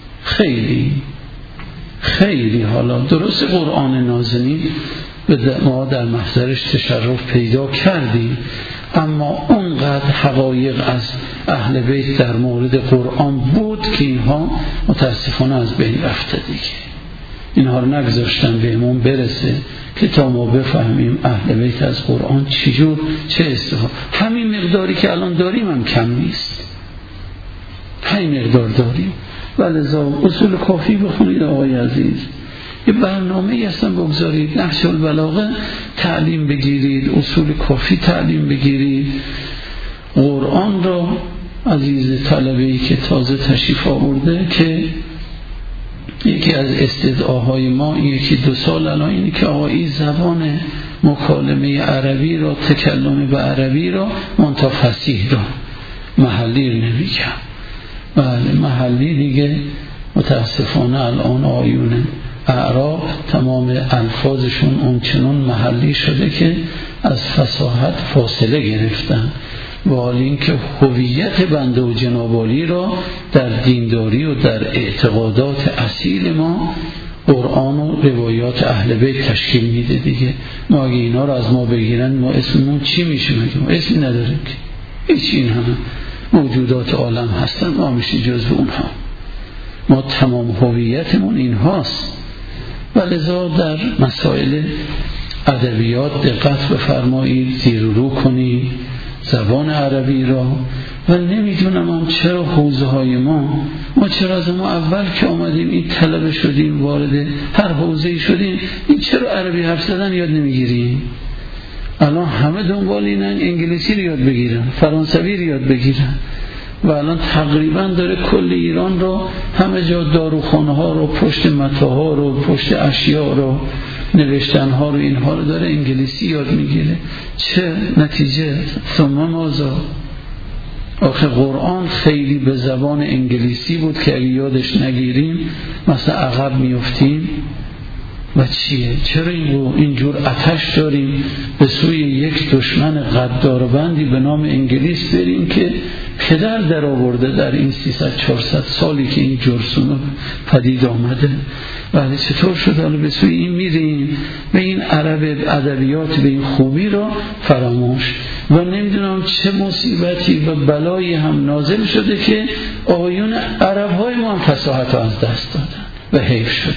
خیلی حالا درست قرآن نازنین ما در محضرش تشرف پیدا کردیم، اما اونقدر حقایق از اهل بیت در مورد قرآن بود که اینها متاسفانه از بین رفته دیگه. اینها رو نگذاشتن بهمون برسه که تا ما بفهمیم اهل بیت از قرآن چجور چه استفاده. همین مقداری که الان داریم هم کم نیست، همین مقدار داریم. ولذا اصول کافی بخونید آقای عزیز، یه برنامه‌ای اصلا بگذارید، نهج البلاغه تعلیم بگیرید، اصول کافی تعلیم بگیرید. قرآن را عزیز طلبه‌ای که تازه تشریف آورده که یکی از استدعاهای ما یکی 2 سال الان اینه که آقایی زبان مکالمه عربی را، تکلم به عربی را منتها فصیح را، محلی رو نمیگم. بله محلی دیگه متاسفانه الان آیون اعراب تمام الفاظشون اونچنان محلی شده که از فصاحت فاصله گرفتن، و حال این که هویت بنده و جنابالی را در دینداری و در اعتقادات اصیل ما قرآن و روایات اهل بیت تشکیل میده دیگه. ما اگه اینا رو از ما بگیرن ما اسممون چی میشه؟ ما اسمی نداریم که هیچ. این همه موجودات عالم هستن، ما میشه جزو اونها. ما تمام هویتمون این هاست. ولذا در مسائل ادبیات دقت بفرمایید، زیر رو کنید زبان عربی را. و نمیدونم هم چرا حوزه های ما چرا از ما اول که آمدیم این طلبه شدیم، وارد هر حوزه‌ای شدیم، این چرا عربی حرف زدن یاد نمیگیریم؟ الان همه دنبال اینن انگلیسی رو یاد بگیرن، فرانسوی رو یاد بگیرن، و الان تقریبا داره کل ایران رو همه جا داروخانه ها رو، پشت متاها رو، پشت اشیاء رو نوشتن ها رو اینها رو داره انگلیسی یاد میگیره. چه نتیجه؟ ثم ماذا؟ آخه قرآن خیلی به زبان انگلیسی بود که اگه یادش نگیریم مثلا عقب میفتیم. و چیه؟ چرا اینجور آتش داریم به سوی یک دشمن غداربندی به نام انگلیس بریم که پدر در آورده در این 300-400 سالی که این جرثومه پدید آمده؟ ولی چطور شد حالا به سوی این میریم و این عرب ادبیات به این خوبی را فراموش؟ و نمیدونم چه مصیبتی و بلایی هم نازل شده که آقایون عرب های ما هم فصاحت از دست دادن و حیف شده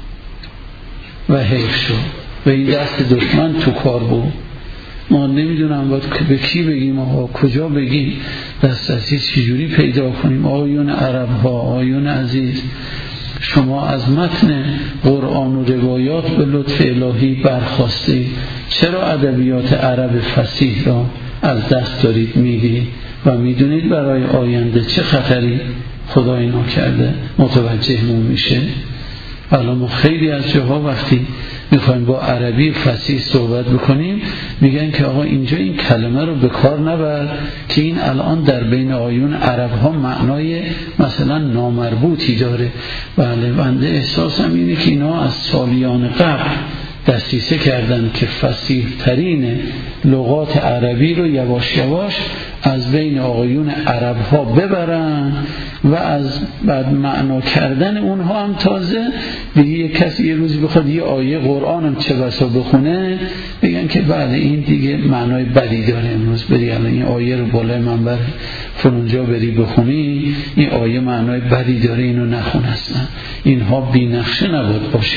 و حیف شد و این دست دشمن تو کار بود. ما نمیدونم باید به کی بگیم، آقا کجا بگیم، دسترسی چجوری پیدا کنیم. آقایون عرب ها، آقایون عزیز، شما از متن قرآن و روایات به لطف الهی برخواسته، چرا ادبیات عرب فصیح را از دست دارید میدید و میدونید برای آینده چه خطری خدای ناکرده متوجهمون میشه؟ الان ما خیلی از جاها وقتی میخوایم با عربی فصیح صحبت بکنیم میگن که آقا اینجا این کلمه رو به کار نبر که این الان در بین آیون عرب ها معنای مثلا نامربوطی داره. بله، بنده احساسم اینه که اینا از سالیان قبل دستیسه کردن که فصیح ترین لغات عربی رو یواش یواش از بین آقایون عرب ها ببرن و از بعد معنا کردن اونها هم تازه دیگه یک کسی یه روزی بخواد یه آیه قرآن هم چه بسا بخونه بگن که بله این دیگه معنای بدی داره، امروز بری الان این آیه رو بالای منبر فلانجا بری بخونی این آیه معنای بدی داره، اینو نخون اصلا، اینها بی نقشه نبود باشه.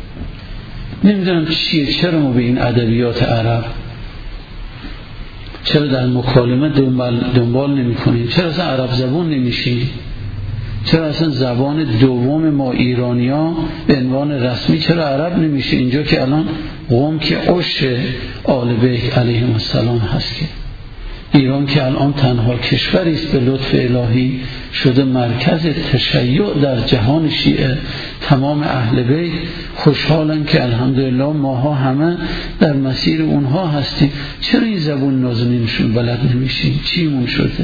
نمیدونم چیه، چرا ما به این ادبیات عرب چرا در مکالمه دنبال نمی کنیم؟ چرا اصلا عرب زبان نمیشیم؟ چرا اصلا زبان دوم ما ایرانیا به عنوان رسمی چرا عرب نمیشه؟ اینجا که الان قوم که عشر آل بیت علیهم السلام هست، که ایران که الان تنها کشوری است به لطف الهی شده مرکز تشیع در جهان شیعه، تمام اهل بیت خوشحالن که الحمدلله ماها همه در مسیر اونها هستیم. چرا این زبون نازنینشون بلد نمیشیم؟ چیمون شده؟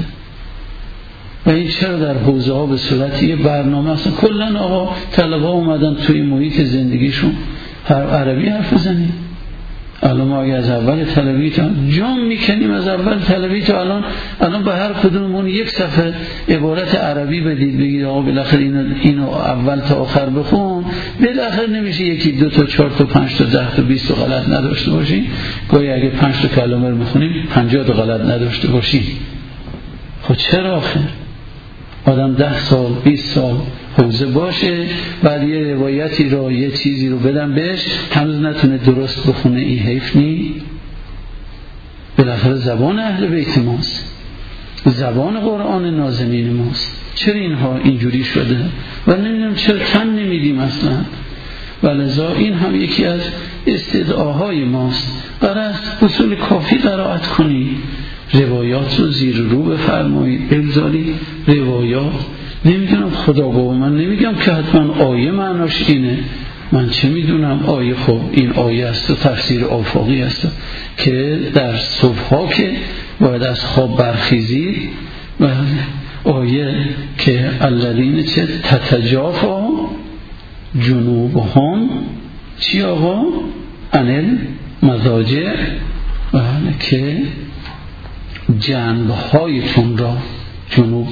و این چرا در حوزه ها به صورت یه برنامه اصلا کلن آقا طلبه اومدن توی محیط زندگیشون عربی حرف بزنیم؟ الان ما از اول طلبی تا جام میکنیم، از اول طلبی تا الان به هر کدوممون یک صفحه عبارت عربی بدید بگید آقا بالاخره اینو اول تا آخر بخون، بالاخره نمیشه یکی 2 تا 4 تا 5 تا 10 تا 20 تا غلط نداشته باشیم؟ گاهی اگه 5 تا کلمه رو میخونیم 50 تا غلط نداشته باشیم. خب چرا آخر آدم 10 سال 20 سال حوزه باشه بعد یه روایتی رو یه چیزی رو بدم بهش هنوز نتونه درست بخونه؟ این حیف نی؟ بالاخره زبان اهل بیت ماست، زبان قرآن نازنین ماست، چرا اینها اینجوری شده؟ و نمیدونم چرا تن نمیدیم اصلا. ولذا این هم یکی از استدعاهای ماست، برای اصول کافی قرائت کنی، روایات رو زیر رو بفرمایید، بگذارید روایات. نمیدونم خدا گواه، من نمیگم که حتما آیه معناش اینه، من چه میدونم آیه خب این آیه است و تفسیر آفاقی است که در صبحها که باید از خواب برخیزید و آیه که الذین چه تتجافا جنوبهم چی آقا عن المضاجع، که جنبهایتون را، جنوب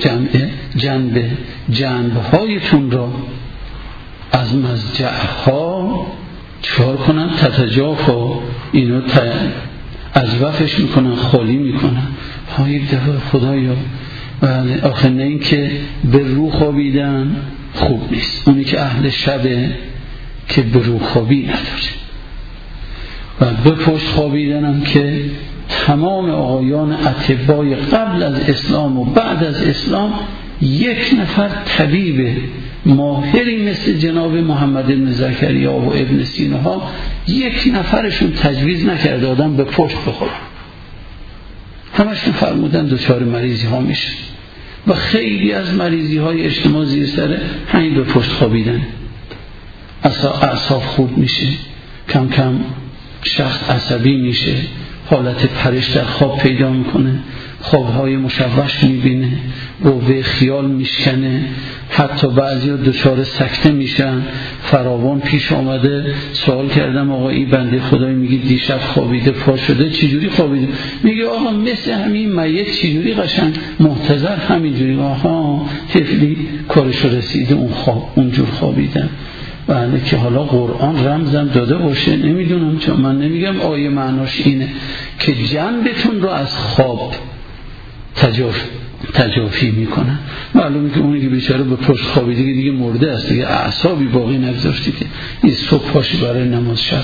جنبهایتون را از مضجعها چهار کنن، تتجافا اینو از وفش میکنن، خالی میکنن. های دفعه خدایا، آخه نه این که به رو خوابیدن خوب نیست، اونی که اهل شبه که به رو خوابی نداره، و به پشت خوابیدن هم که تمام آقایان اطبای قبل از اسلام و بعد از اسلام یک نفر طبیب ماهری مثل جناب محمد بن زکریا و ابن سینا ها یک نفرشون تجویز نکرده آدم به پشت بخوره، همشون فرمودن دچار مریضی ها میشه و خیلی از مریضی های اجتماع زیر سر همین به پشت خوابیدن، اعصاب خوب میشه کم کم شخص عصبی میشه، حالت پرش در خواب پیدا میکنه، خوابهای مشوش میبینه، قوه خیال میشکنه، حتی بعضیا دچار سکته میشن. فراوان پیش آمده، سوال کردم آقا این بنده خدای میگه دیشب خوابیده پا شده، چجوری خوابیده؟ میگه آقا مثل همین میت چجوری قشنگ محتضر همینجوری. آها طفلی کارشو رسیده اون خواب اونجور خوابیدن. بله که حالا قرآن رمزم داده باشه نمیدونم، چون من نمیگم آیه معناش اینه که جنبتون رو از خواب تجافی میکنن. معلومه که اونی که بیچاره به پشت خوابیده دیگه مرده است، دیگه اعصابی باقی نگذاشتی که این صبح پاشی برای نماز شب.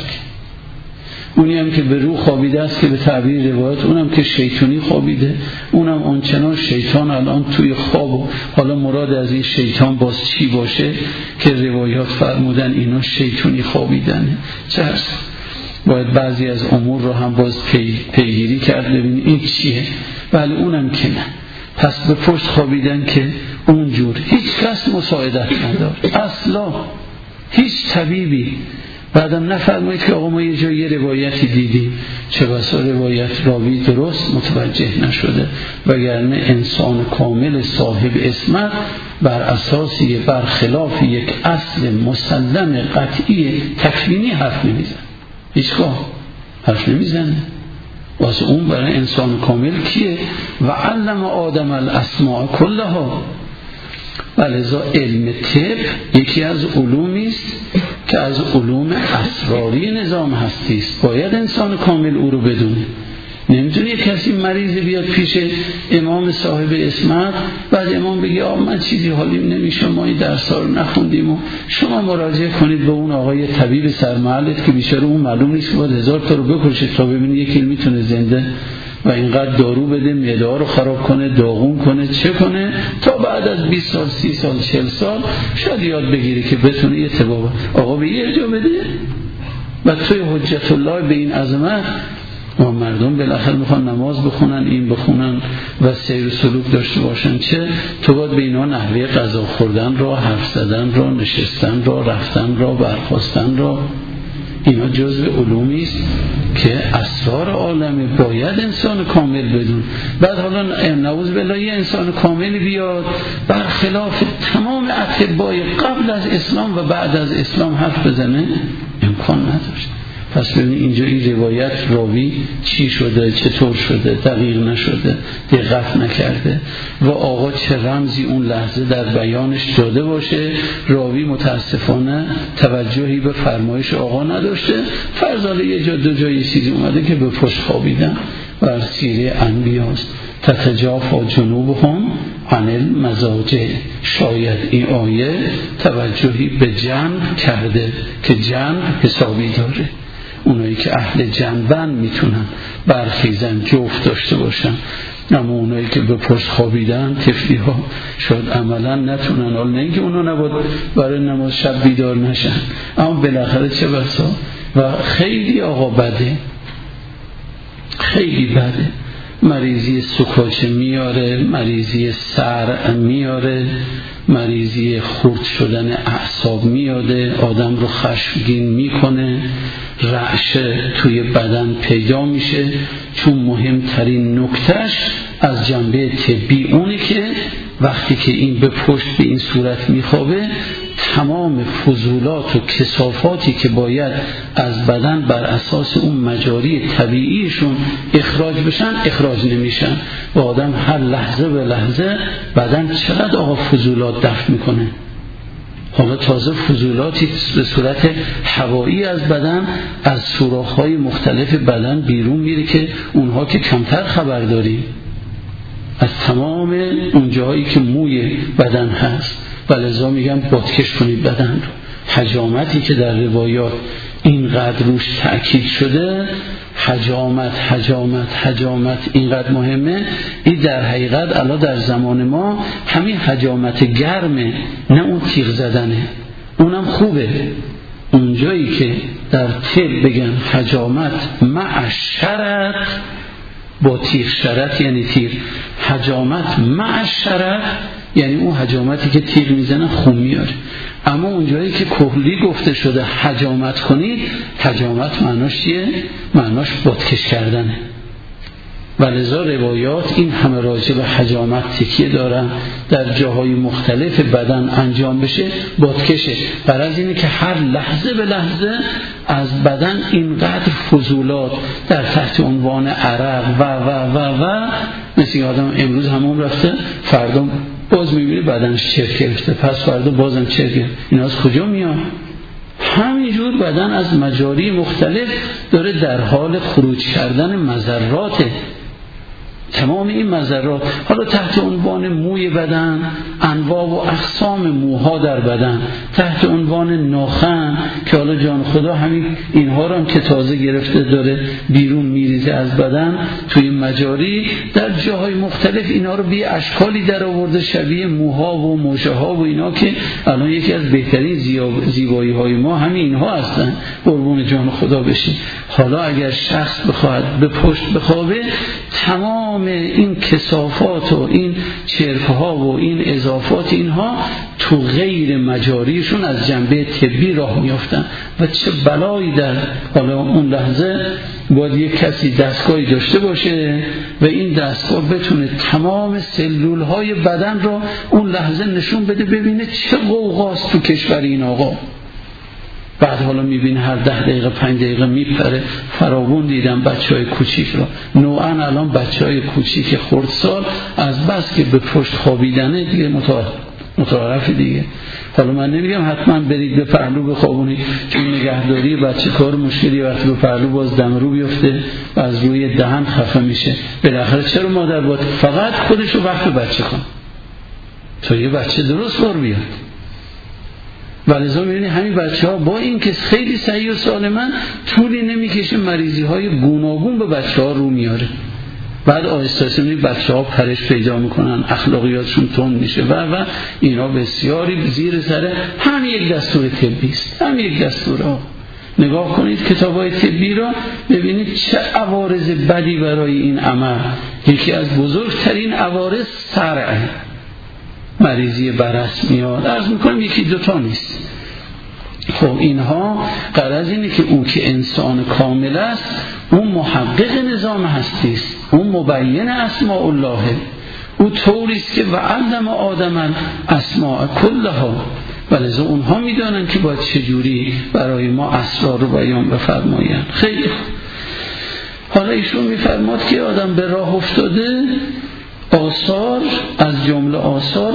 اونی هم که به رو خوابیده است که به تعبیر روایت اونم که شیطانی خوابیده، اونم آنچنان شیطان الان توی خواب. حالا مراد از این شیطان باز چی باشه که روایات فرمودن اینا شیطانی خوابیدنه. چه هست؟ باید بعضی از امور رو هم باز پیگیری کرد ببینید این چیه. بله اونم که نه. پس به پشت خوابیدن که اونجور هیچ کس مساعدت ندارد اصلا، هیچ طبیبی. بعدم نفرمایید که آقا ما یه جای یه روایتی دیدیم، چه بسا روایت راوی درست متوجه نشده، وگرنه انسان کامل صاحب عصمت بر اساس برخلاف یک اصل مسلم قطعی تکوینی حرف نمیزنه، هیچگاه حرف نمیزنه. واسه اون برای انسان کامل کیه؟ و علم آدم الاسماء کلها. ولذا علم طب یکی از علومی است که از علوم اسراری نظام هستی است، باید انسان کامل او رو بدونه. نمیتونه یک کسی مریض بیاد پیش امام صاحب عصمت، بعد امام بگه آقا من چیزی حالیم نمیشه، ما این درس‌ها رو نخوندیم و شما مراجعه کنید به اون آقای طبیب سرمحلت که بیچاره اون معلوم نیست که باید 1000 تا رو بکشه تا ببینه یکی میتونه زنده و اینقدر دارو بده معده رو خراب کنه، داغون کنه، چه کنه، تا بعد از 20 سال 30 سال 40 سال شاید یاد بگیره که بتونه یه تبابه آقا به یه جا بده. و توی حجت الله به این عظمت و مردم بالاخره میخوان نماز بخونن، این بخونن و سیر و سلوک داشته باشن، چه تو باید به اینا نحوه غذا خوردن را، حرف زدن را، نشستن را، رفتن را، برخاستن را، اینا جزء علومی است که اسرار عالمه، باید انسان کامل بدون. بعد حالا نعوذ بالله یه انسان کامل بیاد برخلاف تمام اطبای قبل از اسلام و بعد از اسلام حرف بزنه، امکان نداشت. پس ببینید اینجا این روایت راوی چی شده، چطور شده، دقیق نشده، دقت نکرده و آقا چه رمزی اون لحظه در بیانش داده باشه، راوی متاسفانه توجهی به فرمایش آقا نداشته. فرضاله یه جا دو جایی چیزی اومده که به پشت خوابیدن و سیره انبیاست، تتجافا جنوبهم عن المضاجع. شاید این آیه توجهی به جنب کرده که جنب حسابی داره، اونایی که اهل جنبن میتونن برخیزن جفت داشته باشن، اما اونایی که به پشت خوابیدن طفلی ها شاید عملا نتونن. حالا نه اینکه اونا نباید برای نماز شب بیدار نشن، اما بالاخره چه بسا. و خیلی آقا بده، خیلی بده. مریضی سکاچه میاره، مریضی سر میاره، مریضی خرد شدن اعصاب میاده، آدم رو خشمگین میکنه، رعشه توی بدن پیدا میشه. چون مهمترین نکتهش از جنبه طبی اونه که وقتی که این به پشت به این صورت میخوابه، تمام فضولات و کثافاتی که باید از بدن بر اساس اون مجاری طبیعیشون اخراج بشن اخراج نمیشن و آدم هر لحظه به لحظه بدن چقدر آقا فضولات دفع میکنه. حالا تازه فضولاتی به صورت هوایی از بدن از سوراخ‌های مختلف بدن بیرون میره که اونها که کمتر خبر داریم، از تمام اون جاهایی که موی بدن هست. ولذا میگم بادکش کنید بدن رو. حجامتی که در روایات اینقدر روش تأکید شده، حجامت اینقدر مهمه. این در حقیقت الان در زمان ما همین حجامت گرمه، نه اون تیغ زدنه، اونم خوبه. اونجایی که در طب بگن حجامت مع شرط، با تیغ شرط یعنی تیغ، حجامت مع شرط یعنی اون حجامتی که تیغ میزنه خون میاره. اما اونجایی که کلی گفته شده حجامت کنید، حجامت معناش چیه؟ معناش بتکش کردنه. ولذا روایات این همه راجع به حجامت تکیه دارن، در جاهای مختلف بدن انجام بشه بتکشه. غرض اینه که هر لحظه به لحظه از بدن اینقدر فضولات در تحت عنوان عرق و مثل آدم امروز همون رفته، فردا باز میبینی بدنش چرک گرفته، پس فردا بازم چرک گرفته. این از کجا میاد؟ همینجور بدن از مجاری مختلف داره در حال خروج کردن مضراته. تمام این مضرات حالا تحت عنوان موی بدن، انواع و اقسام موها در بدن، تحت عنوان ناخن که حالا جان خدا همین اینها رو هم که تازه گرفته داره بیرون میریزه از بدن توی مجاری، در جاهای مختلف اینا رو به اشکالی در آورده شبیه موها و مژه ها و اینا که الان یکی از بهترین زیبایی های ما همین اینها هستن، قربون جان خدا بشین. حالا اگر شخص بخواد به پشت بخوابه، تمام این کثافات و این چرک‌ها و این اضافات اینها تو غیر مجاریشون از جنبه طبی راه میافتن و چه بلایی در حالا اون لحظه باید یک کسی دستگاهی داشته باشه و این دستگاه بتونه تمام سلول‌های بدن رو اون لحظه نشون بده، ببینه چه غوغاست تو کشور این آقا. بعد حالا میبینه هر 10 دقیقه 5 دقیقه میپره. فراوون دیدم بچهای کوچیک رو، نوعا الان بچهای کوچیک خردسال از بس که به پشت خوابیدنه دیگه متعارف دیگه. حالا من نمیگم حتما برید به پهلو بخوابونید، چون نگهداری بچه کار مشکلی، وقتی به پهلو باز دم رو بیفته و از روی دهن خفه میشه. بالاخره چرا مادر باید فقط خودش رو وقت بچه کن تا یه بچه درست بار بیاد؟ ولذا می‌بینی همین بچه‌ها با این که خیلی صحیح و سالمن، طولی نمی‌کشه مریضی های گوناگون به بچه‌ها رو میاره. بعد آهسته آهسته می‌بینی بچه‌ها پرش پیدا می‌کنن، اخلاقیاتشون تند میشه و اینا بسیاری زیر سر همین یک دستور طبی است. همین یک دستور. نگاه کنید کتاب‌های طبی را، ببینید چه عوارض بدی برای این عمل. یکی از بزرگترین عوارض صرع، مریضی برص میاد. عرض میکنم یکی دوتا نیست. خب اینها غرض اینه که اون که انسان کامل است، اون محقق نظام هستی است، اون مبین اسماء الله، او طوریست که وعلم آدم اسماء کلها، ولذا اونها میدانن که باید چجوری برای ما اسرار رو بیان بفرمایند. خیلی حالا ایشون میفرماد که آدم به راه افتاده، آثار از جمله آثار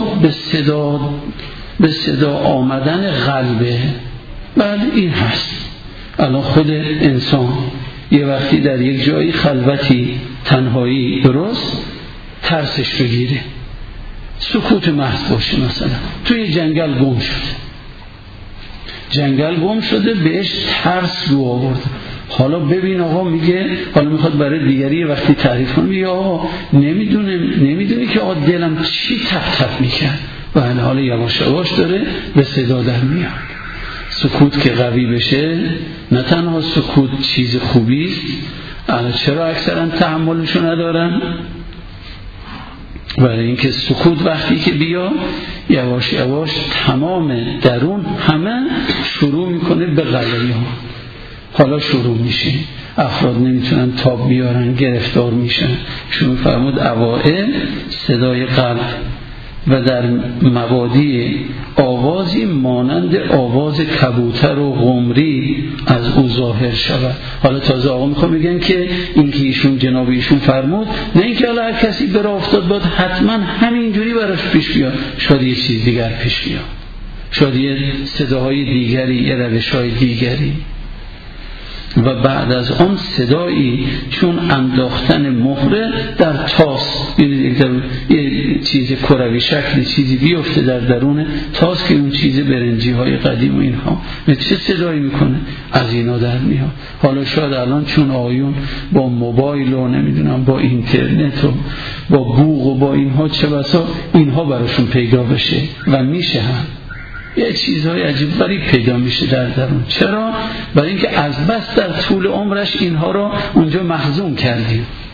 به صدا آمدن قلبه. بله این هست. الان خود انسان یه وقتی در یک جایی خلوتی تنهایی درست ترسش بگیره، سکوت محض باشه، مثلا توی جنگل گم شده بهش ترس رو آورده. حالا ببین آقا میگه، حالا میخواد برای دیگری وقتی تعریف کنه، میگه آقا نمیدونی که آقا دلم چی تپ تپ میکرد. و حالا یواش یواش داره به صدا در میاد. سکوت که قوی بشه، نه تنها سکوت چیز خوبی است، چرا اکثرا تحملشو ندارن؟ برای اینکه سکوت وقتی که بیا، یواش یواش تمام درون همه شروع میکنه به غلیه ها. حالا شروع میشه، افراد نمیتونن تاب بیارن، گرفتار میشن. چون فرمود اوائل صدای قلب و در مبادی آوازی مانند آواز کبوتر و قمری از او ظاهر شود. حالا تازه آقا میخوام بگن که این که ایشون جناب ایشون فرمود، نه اینکه حالا هر کسی بره افتاد باید حتما همینجوری براش پیش بیاد، شاید یه چیز دیگر پیش بیاد، شاید یه صداهای دیگری، یه روش‌های دیگری. و بعد از آن صدایی چون انداختن مهره در تاس، یه چیز کروی شکلی چیزی بیفته در درون تاس که اون چیز برنجی های قدیم و اینها چه صدایی میکنه، از اینا در میاد. حالا شاید الان چون آیون با موبایل و نمیدونم با اینترنت و با بوق و با اینها چه بسا اینها براشون پیدا بشه و میشه هم یه چیزهای عجیب غریب پیدا میشه در درون. چرا؟ برای اینکه از بس در طول عمرش اینها رو اونجا محزون کردیم.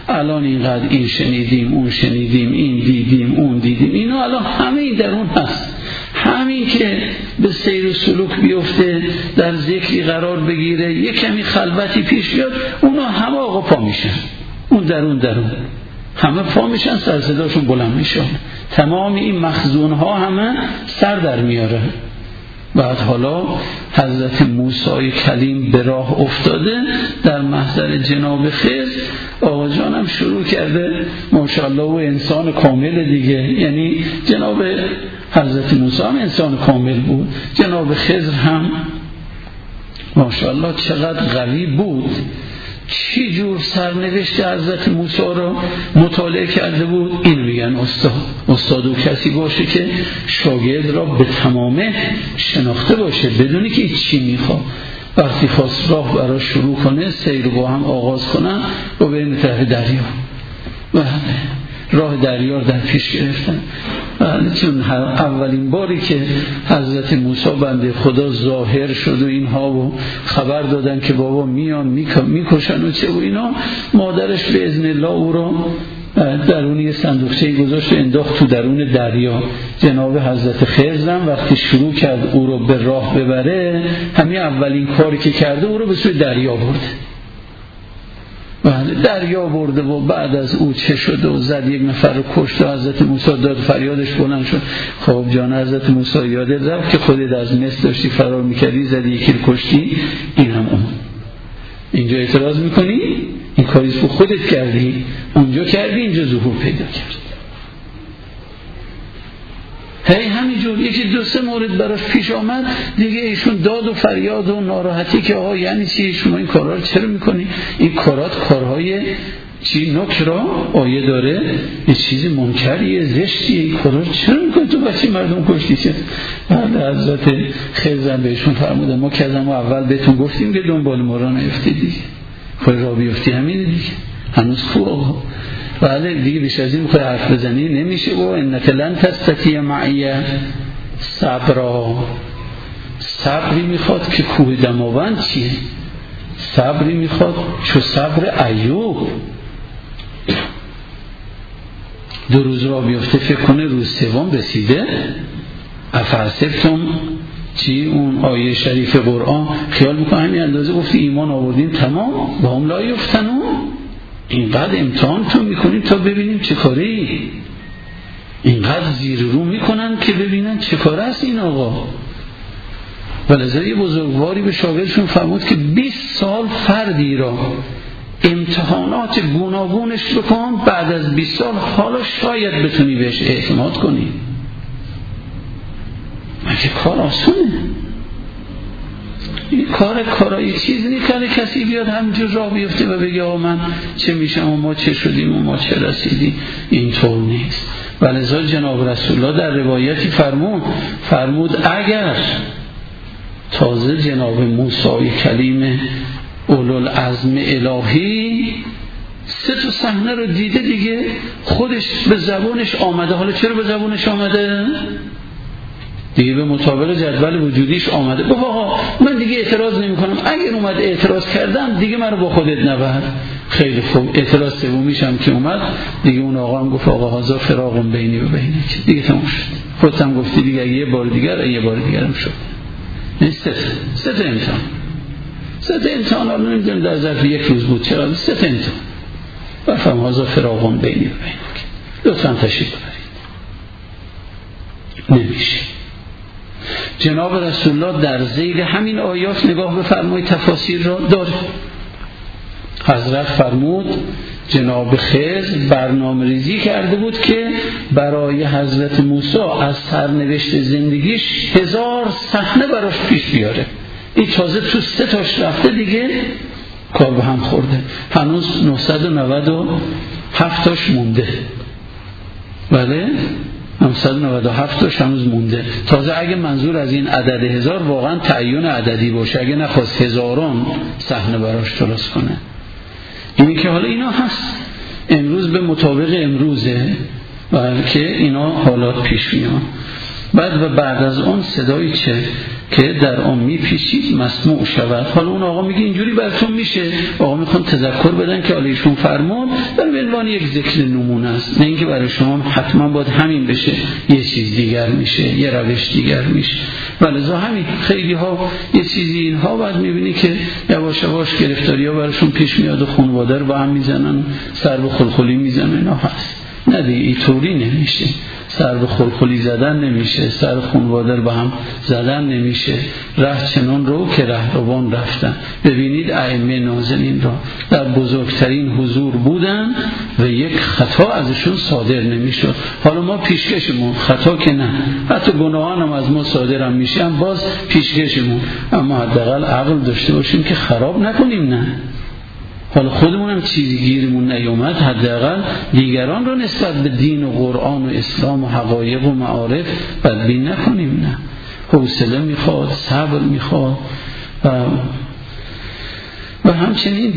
الان اینقدر این شنیدیم، اون شنیدیم، این دیدیم، اون دیدیم، اینا الان همه این درون هست. همین که به سیر و سلوک بیفته، در ذکری قرار بگیره، یک کمی خلوتی پیش بیاد، اونا همه آقا پا میشن. اون درون همه پا میشن، سر صداشون بلند میشن، تمام این مخزون ها همه سر در میاره. بعد حالا حضرت موسی کلیم به راه افتاده در محضر جناب خضر. آقا جانم شروع کرده ماشاءالله و انسان کامل دیگه، یعنی جناب حضرت موسی هم انسان کامل بود، جناب خضر هم ماشاءالله چقدر قوی بود، چی جور سرنوشت حضرت موسی رو مطالعه کرده بود. این میگن استاد و کسی باشه که شاگرد را به تمامه شناخته باشه، بدونی که چی میخواد. وقتی خواست راه برای شروع کنه، سیر رو با هم آغاز کنن و بریم طرف دریا و راه دریا در پیش گرفتن. چون اولین باری که حضرت موسی بنده خدا ظاهر شد و اینها و خبر دادن که بابا میان میکشن و چه و اینا، مادرش به اذن الله او رو درون یه صندوقچه گذاشت و انداخت تو درون دریا. جناب حضرت خضر وقتی شروع کرد او رو به راه ببره، همین اولین کاری که کرده او رو به سوی دریا برده. دریا برده و بعد از او چه شد و زد، یک نفر رو کشت و حضرت موسی داد فریادش بلند شد. خب جان حضرت موسی یادت رفت که خودت از مصر داشتی فرار میکردی، زدی یکی رو کشتی، این هم اون. اینجا اعتراض میکنی؟ این کاریست که خودت کردی، اونجا کردی، اینجا ظهور پیدا کرد. همینجور یکی دو سه مورد براش پیش آمد دیگه، ایشون داد و فریاد و ناراحتی که آقا یعنی چی شما این کارها رو چرا میکنی؟ این کارهای چی نکرا آیه داره، یه چیزی منکریه، زشتیه، این کارها رو چرا میکنی؟ تو بچه مردم کشتی چه؟ بعد حضرت خضر بهشون فرموده ما که ازم اول بهتون گفتیم که دنبال ما را نیفتی دیگه، خواهی را بیفتی همینه دیگه، هنوز خوب آقا. بله دیگه بیش از این میخوای حرف بزنی نمیشه. و انک لن تستطیع معی صبری میخواد که کوه دماوند چیه؟ صبری میخواد چو صبر ایوب. 2 روز را بیفته فکر کنه روز سوم رسیده. افحسبتم چی اون آیه شریف قرآن، خیال میکنه همین اندازه گفتی ایمان آوردیم تمام با هم لا یفتنون، اینقدر امتحانتون میکنیم تا ببینیم چه کاری، اینقدر زیر رو میکنن که ببینن چه کار است این آقا. ولذا یه بزرگواری به شاگردشون فرمود که 20 سال فردی را امتحانات گوناگونش بکن، بعد از 20 سال حالا شاید بتونی بهش اعتماد کنی. مگه کار آسونه؟ این کارای چیز نیکنه کسی بیاد همینجور راه بیفته و بگه آقا من چه میشم و ما چه شدیم و ما چه رسیدیم. اینطور نیست. ولذا جناب رسول الله در روایتی فرمود اگر تازه جناب موسی کلیم اولوالعزم الهی 3 صحنه رو دیده دیگه، خودش به زبانش آمده. حالا چرا به زبانش آمده؟ دیگه به مطابق جدول وجودیش آمده. بابا من دیگه اعتراض نمی کنم، اگر اومد اعتراض کردم دیگه من رو با خودت نبر. خیلی خوب، اعتراض سومیش هم که اومد دیگه، اون آقا هم گفت آقا هذا فراق بینی و بینک، دیگه تموم شد. خودت هم گفتی دیگه یه بار دیگر هم شد. این 3 امتحان. 3 امتحان الان نمیدونم در ظرف 1 روز بود چرا 3 امتحان. بفهم هذا فراق بینی و بینک. لطفاً تشریف ببرید. نمیشه. جناب رسول الله در ذیل همین آیات نگاه بفرمایید تفاسیر را داره. حضرت فرمود جناب خضر برنامه ریزی کرده بود که برای حضرت موسی از سرنوشت زندگیش 1000 صحنه براش پیش بیاره. این تازه تو 3 تاش رفته دیگه کار به هم خورده، هنوز 997 تاش مونده. بله 997 تاش هنوز مونده. تازه اگه منظور از این عدد 1000 واقعا تعیین عددی باشه، اگه نخواست هزاران صحنه براش درست کنه. اینی که حالا اینا هست امروز به مطابق امروزه که اینا حالات پیش میان. بعد از اون صدای چه که در آن میپیچید مسموع شود. حالا اون آقا میگه اینجوری براتون میشه، آقا میخوان تذکر بدن که حالا ایشون فرمود در عنوان یک ذکر نمونه است، نه اینکه برای شما حتما باید همین بشه، یه چیز دیگر میشه، یه روش دیگر میشه. ولذا همین خیلی ها یه چیزی اینها بعد میبینی که یواش یواش گرفتاری‌ها براشون پیش میاد و خانواده رو با هم میزنن، سر به خلخلی میزنن. اینا هست نه دیگه، اینطوری نمیشه، سر به خلخلی زدن نمیشه، سر خانواده رو با هم زدن نمیشه. ره چنان رو که رهروان رفتن. ببینید ائمه نازلین را در بزرگترین حضور بودن و یک خطا ازشون صادر نمیشد. حالا ما پیشکشمون، خطا که نه، حتی گناهان هم از ما صادر هم میشه، هم باز پیشکشمون، اما حداقل عقل داشته باشیم که خراب نکنیم. نه حالا خودمون هم چیزی گیرمون نیومد، حداقل دیگران رو نسبت به دین و قرآن و اسلام و حقایق و معارف بدبین نکنیم. نه، حوصله میخواد، صبر میخواد و همچنین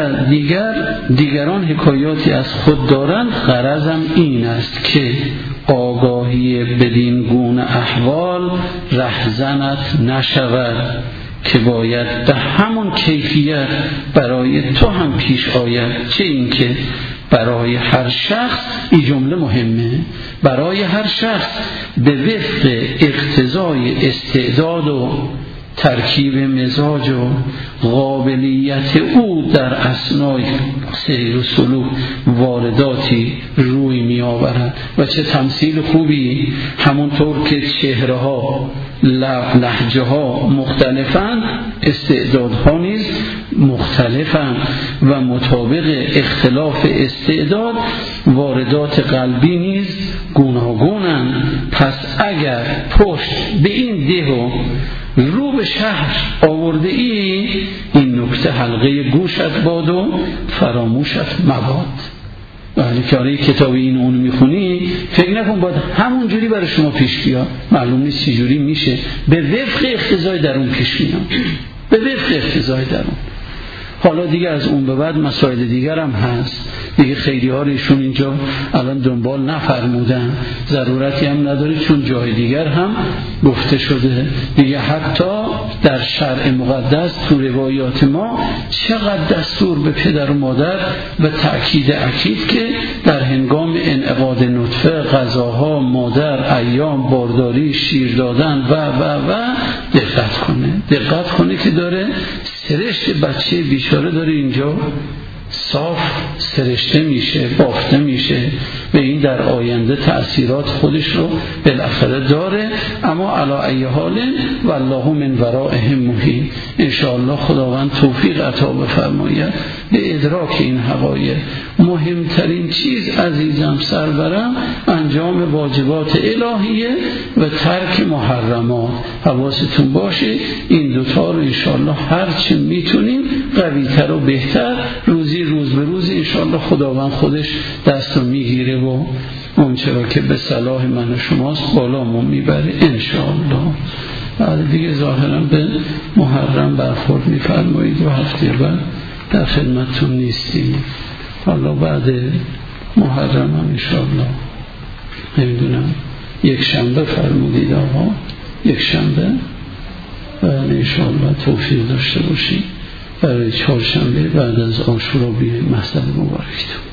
دیگران حکایاتی از خود دارند. غرضم این است که آگاهی بدین گونه احوال رهزنت نشود که باید به همون کیفیت برای تو هم پیش آید. چه این که برای هر شخص، این جمله مهمه، برای هر شخص به وفق اقتضای استعداد و ترکیب مزاج و قابلیت او در اثنای سیر و سلوک وارداتی روی می آورد. و چه تمثیل خوبی، همونطور که چهره ها، لهجه ها مختلفند، استعدادها نیز مختلفند و مطابق اختلاف استعداد واردات قلبی نیز گوناگونند. پس اگر پشت به این ده و رو به شهر آورده ای، این نکته حلقه گوشت باد و فراموشت مباد. ولی که آره کتابی این اون میخونی، فکر نکن باید همون جوری برای شما پیش بیاد، معلوم نیست چی جوری میشه. به وفق اقتضای درون پیش میاد، به وفق اقتضای درون. حالا دیگه از اون به بعد مسائل دیگر هم هست دیگه، خیلی ها ایشون اینجا الان دنبال نفرمودن، ضرورتی هم نداره چون جای دیگر هم گفته شده دیگه. حتی در شرع مقدس تو روایات ما چقدر دستور به پدر و مادر و تأکید اکید که در هنگام انعقاد نطفه غذاها، مادر، ایام، بارداری، شیر دادن و دقت کنه که داره سرشت بچه بیچاره داره اینجا صاف سرشته میشه، بافته میشه و این در آینده تأثیرات خودش رو بالاخره داره. اما علی ای حال والله من ورائهم محیط. انشاءالله خداوند توفیق عطا بفرماید به ادراک این حقایق. مهمترین چیز عزیزم سرورم انجام واجبات الهیه و ترک محرمات. حواستون باشه این دوتا رو انشاءالله هرچی میتونیم قویتر و بهتر، روز به روز انشاءالله خداوند خودش دست رو میگیره و اون چرا که به صلاح من و شماست بالامون میبره انشاءالله. بعد دیگه ظاهرا به محرم برخورد میفرمایید و هفته بعد در خدمتتون نیستیم. حالا بعد محرم هم انشاءالله نمیدونم یک شنبه فرمودید آقا، یک شنبه انشاءالله توفیق داشته باشید برای چهارشنبه بعد از عاشورا بیایید مسجد مبارکتون.